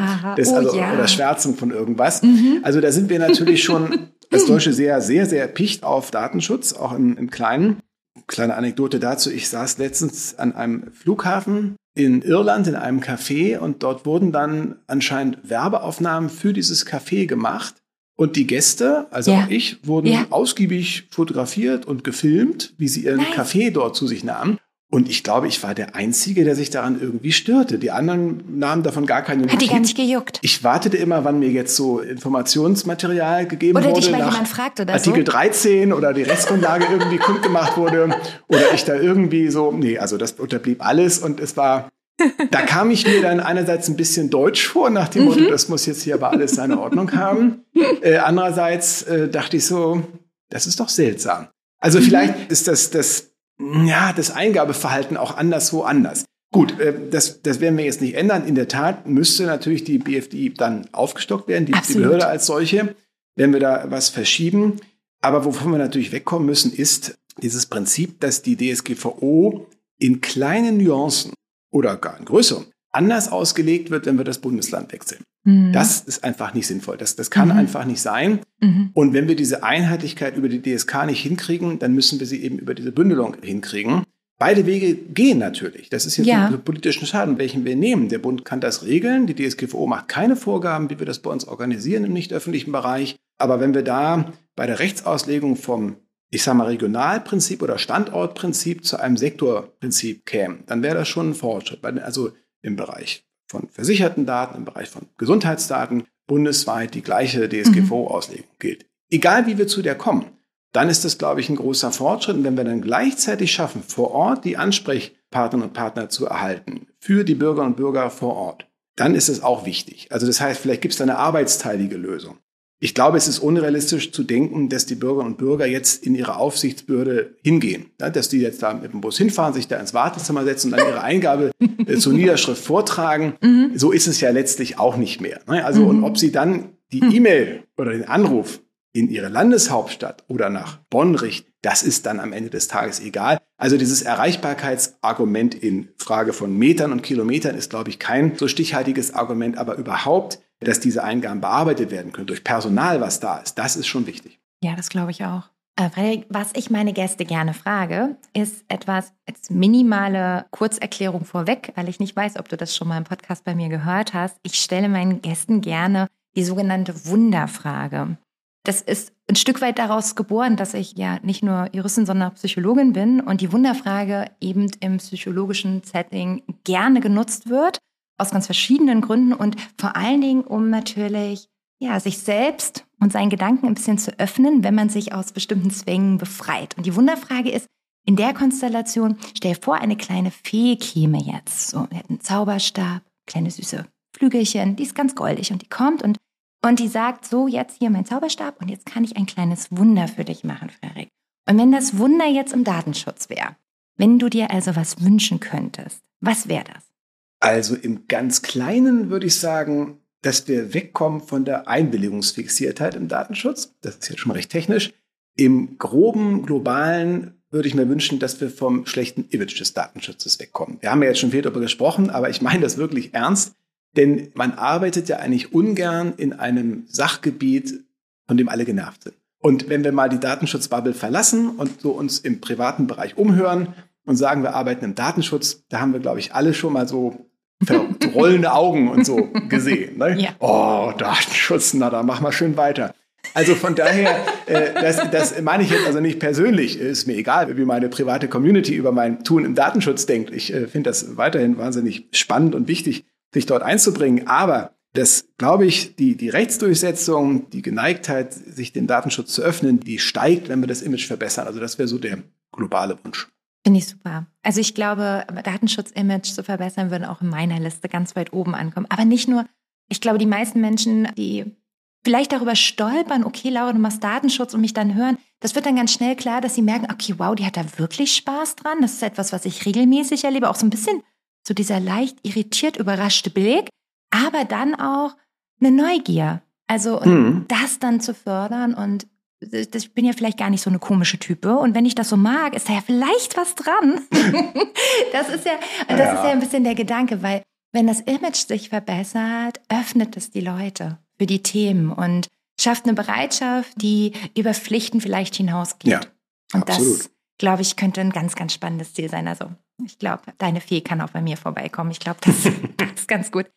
Oder Schwärzung von irgendwas. Also da sind wir natürlich schon als Deutsche sehr, sehr, sehr erpicht auf Datenschutz, auch im Kleinen. Kleine Anekdote dazu, ich saß letztens an einem Flughafen in Irland in einem Café und dort wurden dann anscheinend Werbeaufnahmen für dieses Café gemacht. Und die Gäste, also auch ich, wurden ausgiebig fotografiert und gefilmt, wie sie ihren Kaffee dort zu sich nahmen. Und ich glaube, ich war der Einzige, der sich daran irgendwie störte. Die anderen nahmen davon gar keine Notiz. Hat die gar nicht gejuckt? Ich wartete immer, wann mir jetzt so Informationsmaterial gegeben wurde. Oder dich mal nach jemand fragt oder Artikel so. 13 oder die Rechtsgrundlage irgendwie kundgemacht wurde. Oder ich da irgendwie so, also das unterblieb alles. Und es war, da kam ich mir dann einerseits ein bisschen deutsch vor, nach dem Motto, das muss jetzt hier aber alles seine Ordnung haben. Andererseits dachte ich so, das ist doch seltsam. Also vielleicht ist das Eingabeverhalten auch anderswo anders. Gut, das werden wir jetzt nicht ändern. In der Tat müsste natürlich die BFDI dann aufgestockt werden, die Behörde als solche, wenn wir da was verschieben. Aber wovon wir natürlich wegkommen müssen, ist dieses Prinzip, dass die DSGVO in kleinen Nuancen oder gar in größeren anders ausgelegt wird, wenn wir das Bundesland wechseln. Das ist einfach nicht sinnvoll. Das kann einfach nicht sein. Und wenn wir diese Einheitlichkeit über die DSK nicht hinkriegen, dann müssen wir sie eben über diese Bündelung hinkriegen. Beide Wege gehen natürlich. Das ist jetzt ein politischer Schaden, welchen wir nehmen. Der Bund kann das regeln. Die DSGVO macht keine Vorgaben, wie wir das bei uns organisieren im nicht öffentlichen Bereich. Aber wenn wir da bei der Rechtsauslegung vom, ich sage mal, Regionalprinzip oder Standortprinzip zu einem Sektorprinzip kämen, dann wäre das schon ein Fortschritt. Also im Bereich von versicherten Daten, im Bereich von Gesundheitsdaten bundesweit die gleiche DSGVO-Auslegung gilt. Egal, wie wir zu der kommen, dann ist das, glaube ich, ein großer Fortschritt. Und wenn wir dann gleichzeitig schaffen, vor Ort die Ansprechpartnerinnen und Partner zu erhalten, für die Bürgerinnen und Bürger vor Ort, dann ist es auch wichtig. Also das heißt, vielleicht gibt es da eine arbeitsteilige Lösung. Ich glaube, es ist unrealistisch zu denken, dass die Bürgerinnen und Bürger jetzt in ihre Aufsichtsbehörde hingehen. Dass die jetzt da mit dem Bus hinfahren, sich da ins Wartezimmer setzen und dann ihre Eingabe zur Niederschrift vortragen. So ist es ja letztlich auch nicht mehr. Also und ob sie dann die E-Mail oder den Anruf in ihre Landeshauptstadt oder nach Bonn richten, das ist dann am Ende des Tages egal. Also dieses Erreichbarkeitsargument in Frage von Metern und Kilometern ist, glaube ich, kein so stichhaltiges Argument, aber überhaupt, dass diese Eingaben bearbeitet werden können durch Personal, was da ist, das ist schon wichtig. Ja, das glaube ich auch. Frederik, was ich meine Gäste gerne frage, ist etwas als minimale Kurzerklärung vorweg, weil ich nicht weiß, ob du das schon mal im Podcast bei mir gehört hast. Ich stelle meinen Gästen gerne die sogenannte Wunderfrage. Das ist ein Stück weit daraus geboren, dass ich ja nicht nur Juristin, sondern auch Psychologin bin und die Wunderfrage eben im psychologischen Setting gerne genutzt wird, aus ganz verschiedenen Gründen und vor allen Dingen, um natürlich sich selbst und seinen Gedanken ein bisschen zu öffnen, wenn man sich aus bestimmten Zwängen befreit. Und die Wunderfrage ist, in der Konstellation, stell dir vor, eine kleine Fee käme jetzt. So, die hat einen Zauberstab, kleine süße Flügelchen, die ist ganz goldig und die kommt und die sagt, so jetzt hier mein Zauberstab und jetzt kann ich ein kleines Wunder für dich machen, Frederik. Und wenn das Wunder jetzt im Datenschutz wäre, wenn du dir also was wünschen könntest, was wäre das? Also im ganz Kleinen würde ich sagen, dass wir wegkommen von der Einwilligungsfixiertheit im Datenschutz. Das ist jetzt schon recht technisch. Im groben, globalen würde ich mir wünschen, dass wir vom schlechten Image des Datenschutzes wegkommen. Wir haben ja jetzt schon viel darüber gesprochen, aber ich meine das wirklich ernst. Denn man arbeitet ja eigentlich ungern in einem Sachgebiet, von dem alle genervt sind. Und wenn wir mal die Datenschutzbubble verlassen und so uns im privaten Bereich umhören und sagen, wir arbeiten im Datenschutz, da haben wir, glaube ich, alle schon mal so rollende Augen und so gesehen. Ne? Ja. Oh, Datenschutz, na, da machen wir schön weiter. Also von daher, das meine ich jetzt also nicht persönlich. Ist mir egal, wie meine private Community über mein Tun im Datenschutz denkt. Ich finde das weiterhin wahnsinnig spannend und wichtig, sich dort einzubringen. Aber das, glaube ich, die Rechtsdurchsetzung, die Geneigtheit, sich dem Datenschutz zu öffnen, die steigt, wenn wir das Image verbessern. Also das wäre so der globale Wunsch. Finde ich super. Also ich glaube, Datenschutz-Image zu verbessern, würde auch in meiner Liste ganz weit oben ankommen. Aber nicht nur, ich glaube, die meisten Menschen, die vielleicht darüber stolpern, okay, Laura, du machst Datenschutz und mich dann hören, das wird dann ganz schnell klar, dass sie merken, okay, wow, die hat da wirklich Spaß dran. Das ist etwas, was ich regelmäßig erlebe. Auch so ein bisschen so dieser leicht irritiert überraschte Blick, aber dann auch eine Neugier. Also das dann zu fördern und ich bin ja vielleicht gar nicht so eine komische Type und wenn ich das so mag, ist da ja vielleicht was dran. Das ist ja ein bisschen der Gedanke, weil wenn das Image sich verbessert, öffnet es die Leute für die Themen und schafft eine Bereitschaft, die über Pflichten vielleicht hinausgeht. Ja, und absolut. Das, glaube ich, könnte ein ganz, ganz spannendes Ziel sein. Also ich glaube, deine Fee kann auch bei mir vorbeikommen. Ich glaube, das ist ganz gut.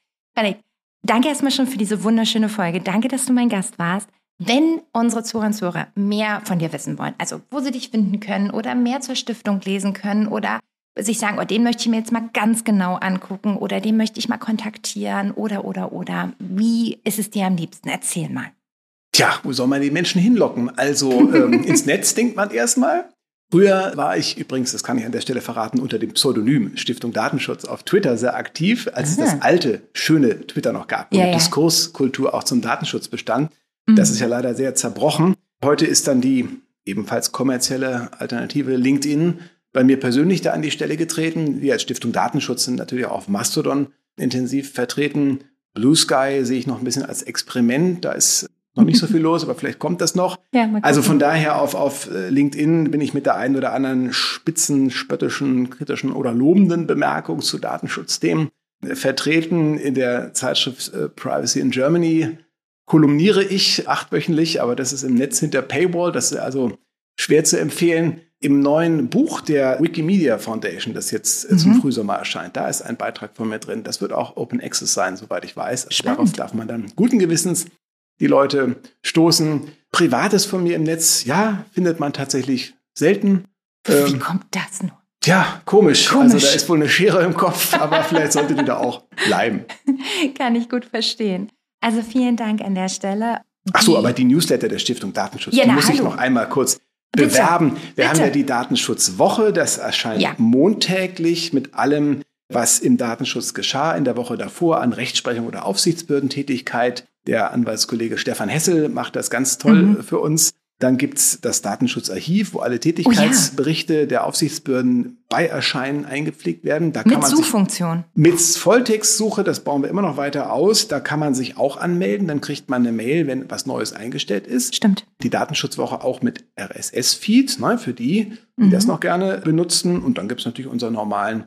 Danke erstmal schon für diese wunderschöne Folge. Danke, dass du mein Gast warst. Wenn unsere Zuhörer und Zuhörer mehr von dir wissen wollen, also wo sie dich finden können oder mehr zur Stiftung lesen können oder sich sagen, oh, den möchte ich mir jetzt mal ganz genau angucken oder den möchte ich mal kontaktieren oder. Wie ist es dir am liebsten? Erzähl mal. Tja, wo soll man die Menschen hinlocken? Also ins Netz denkt man erstmal. Früher war ich übrigens, das kann ich an der Stelle verraten, unter dem Pseudonym Stiftung Datenschutz auf Twitter sehr aktiv, als es das alte, schöne Twitter noch gab, wo die Diskurskultur auch zum Datenschutz bestand. Das ist ja leider sehr zerbrochen. Heute ist dann die ebenfalls kommerzielle Alternative LinkedIn bei mir persönlich da an die Stelle getreten. Wir als Stiftung Datenschutz sind natürlich auch auf Mastodon intensiv vertreten. Blue Sky sehe ich noch ein bisschen als Experiment. Da ist noch nicht so viel los, aber vielleicht kommt das noch. Ja, also von daher auf LinkedIn bin ich mit der einen oder anderen spitzen, spöttischen, kritischen oder lobenden Bemerkung zu Datenschutzthemen vertreten. In der Zeitschrift Privacy in Germany kolumniere ich 8-wöchentlich, aber das ist im Netz hinter Paywall. Das ist also schwer zu empfehlen. Im neuen Buch der Wikimedia Foundation, das jetzt zum Frühsommer erscheint, da ist ein Beitrag von mir drin. Das wird auch Open Access sein, soweit ich weiß. Also darauf darf man dann guten Gewissens die Leute stoßen. Privates von mir im Netz, ja, findet man tatsächlich selten. Wie kommt das nur? Ja, komisch. Also da ist wohl eine Schere im Kopf, aber vielleicht sollte die da auch bleiben. Kann ich gut verstehen. Also vielen Dank an der Stelle. Ach so, aber die Newsletter der Stiftung Datenschutz, die muss ich noch einmal kurz bewerben. Wir haben ja die Datenschutzwoche, das erscheint montäglich mit allem, was im Datenschutz geschah in der Woche davor an Rechtsprechung oder Aufsichtsbehördentätigkeit. Der Anwaltskollege Stefan Hessel macht das ganz toll für uns. Dann gibt's das Datenschutzarchiv, wo alle Tätigkeitsberichte der Aufsichtsbehörden bei Erscheinen eingepflegt werden. Da kann man Suchfunktion. Mit Volltextsuche, das bauen wir immer noch weiter aus. Da kann man sich auch anmelden. Dann kriegt man eine Mail, wenn was Neues eingestellt ist. Stimmt. Die Datenschutzwoche auch mit RSS-Feed, für die das noch gerne benutzen. Und dann gibt's natürlich unseren normalen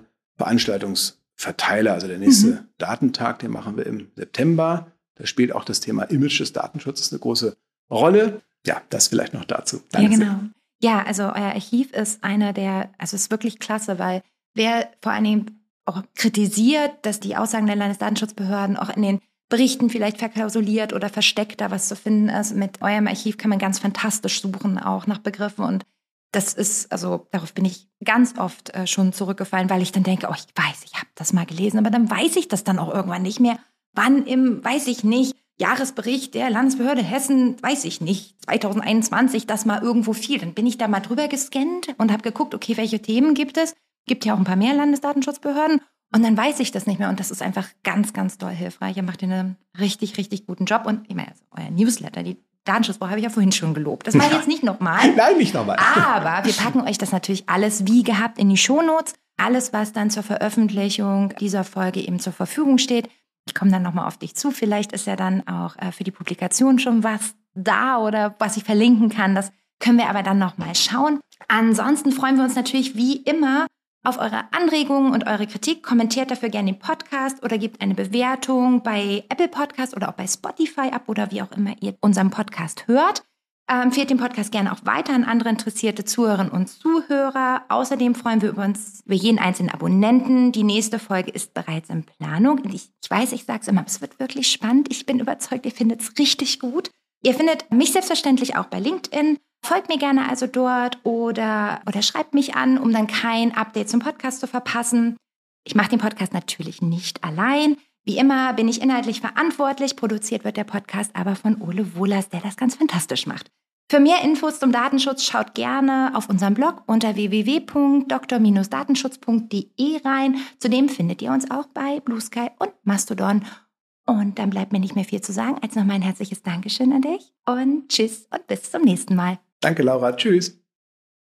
Veranstaltungsverteiler. Also der nächste Datentag, den machen wir im September. Da spielt auch das Thema Image des Datenschutzes eine große Rolle. Ja, das vielleicht noch dazu. Danke genau. Sehr. Ja, also euer Archiv ist einer der, also ist wirklich klasse, weil wer vor allen Dingen auch kritisiert, dass die Aussagen der Landesdatenschutzbehörden auch in den Berichten vielleicht verklausuliert oder versteckt da was zu finden ist, mit eurem Archiv kann man ganz fantastisch suchen, auch nach Begriffen und das ist, also darauf bin ich ganz oft schon zurückgefallen, weil ich dann denke, oh, ich weiß, ich habe das mal gelesen, aber dann weiß ich das dann auch irgendwann nicht mehr. Wann weiß ich nicht, Jahresbericht der Landesbehörde Hessen, weiß ich nicht, 2021, das mal irgendwo fiel. Dann bin ich da mal drüber gescannt und habe geguckt, okay, welche Themen gibt es? Gibt ja auch ein paar mehr Landesdatenschutzbehörden. Und dann weiß ich das nicht mehr. Und das ist einfach ganz, ganz doll hilfreich. Ihr macht einen richtig, richtig guten Job. Und ich meine, also euer Newsletter, die Datenschutzwoche habe ich ja vorhin schon gelobt. Das mache ich jetzt nicht nochmal. Nein, nicht nochmal. Aber wir packen euch das natürlich alles wie gehabt in die Shownotes. Alles, was dann zur Veröffentlichung dieser Folge eben zur Verfügung steht. Ich komme dann nochmal auf dich zu. Vielleicht ist ja dann auch für die Publikation schon was da oder was ich verlinken kann. Das können wir aber dann nochmal schauen. Ansonsten freuen wir uns natürlich wie immer auf eure Anregungen und eure Kritik. Kommentiert dafür gerne den Podcast oder gebt eine Bewertung bei Apple Podcast oder auch bei Spotify ab oder wie auch immer ihr unseren Podcast hört. Empfehlt den Podcast gerne auch weiter an andere interessierte Zuhörerinnen und Zuhörer. Außerdem freuen wir uns über jeden einzelnen Abonnenten. Die nächste Folge ist bereits in Planung. Ich weiß, ich sage es immer, es wird wirklich spannend. Ich bin überzeugt, ihr findet es richtig gut. Ihr findet mich selbstverständlich auch bei LinkedIn. Folgt mir gerne also dort oder schreibt mich an, um dann kein Update zum Podcast zu verpassen. Ich mache den Podcast natürlich nicht allein. Wie immer bin ich inhaltlich verantwortlich. Produziert wird der Podcast aber von Ole Wohlers, der das ganz fantastisch macht. Für mehr Infos zum Datenschutz schaut gerne auf unserem Blog unter www.dr-datenschutz.de rein. Zudem findet ihr uns auch bei Blue Sky und Mastodon. Und dann bleibt mir nicht mehr viel zu sagen, als nochmal ein herzliches Dankeschön an dich. Und tschüss und bis zum nächsten Mal. Danke, Laura. Tschüss.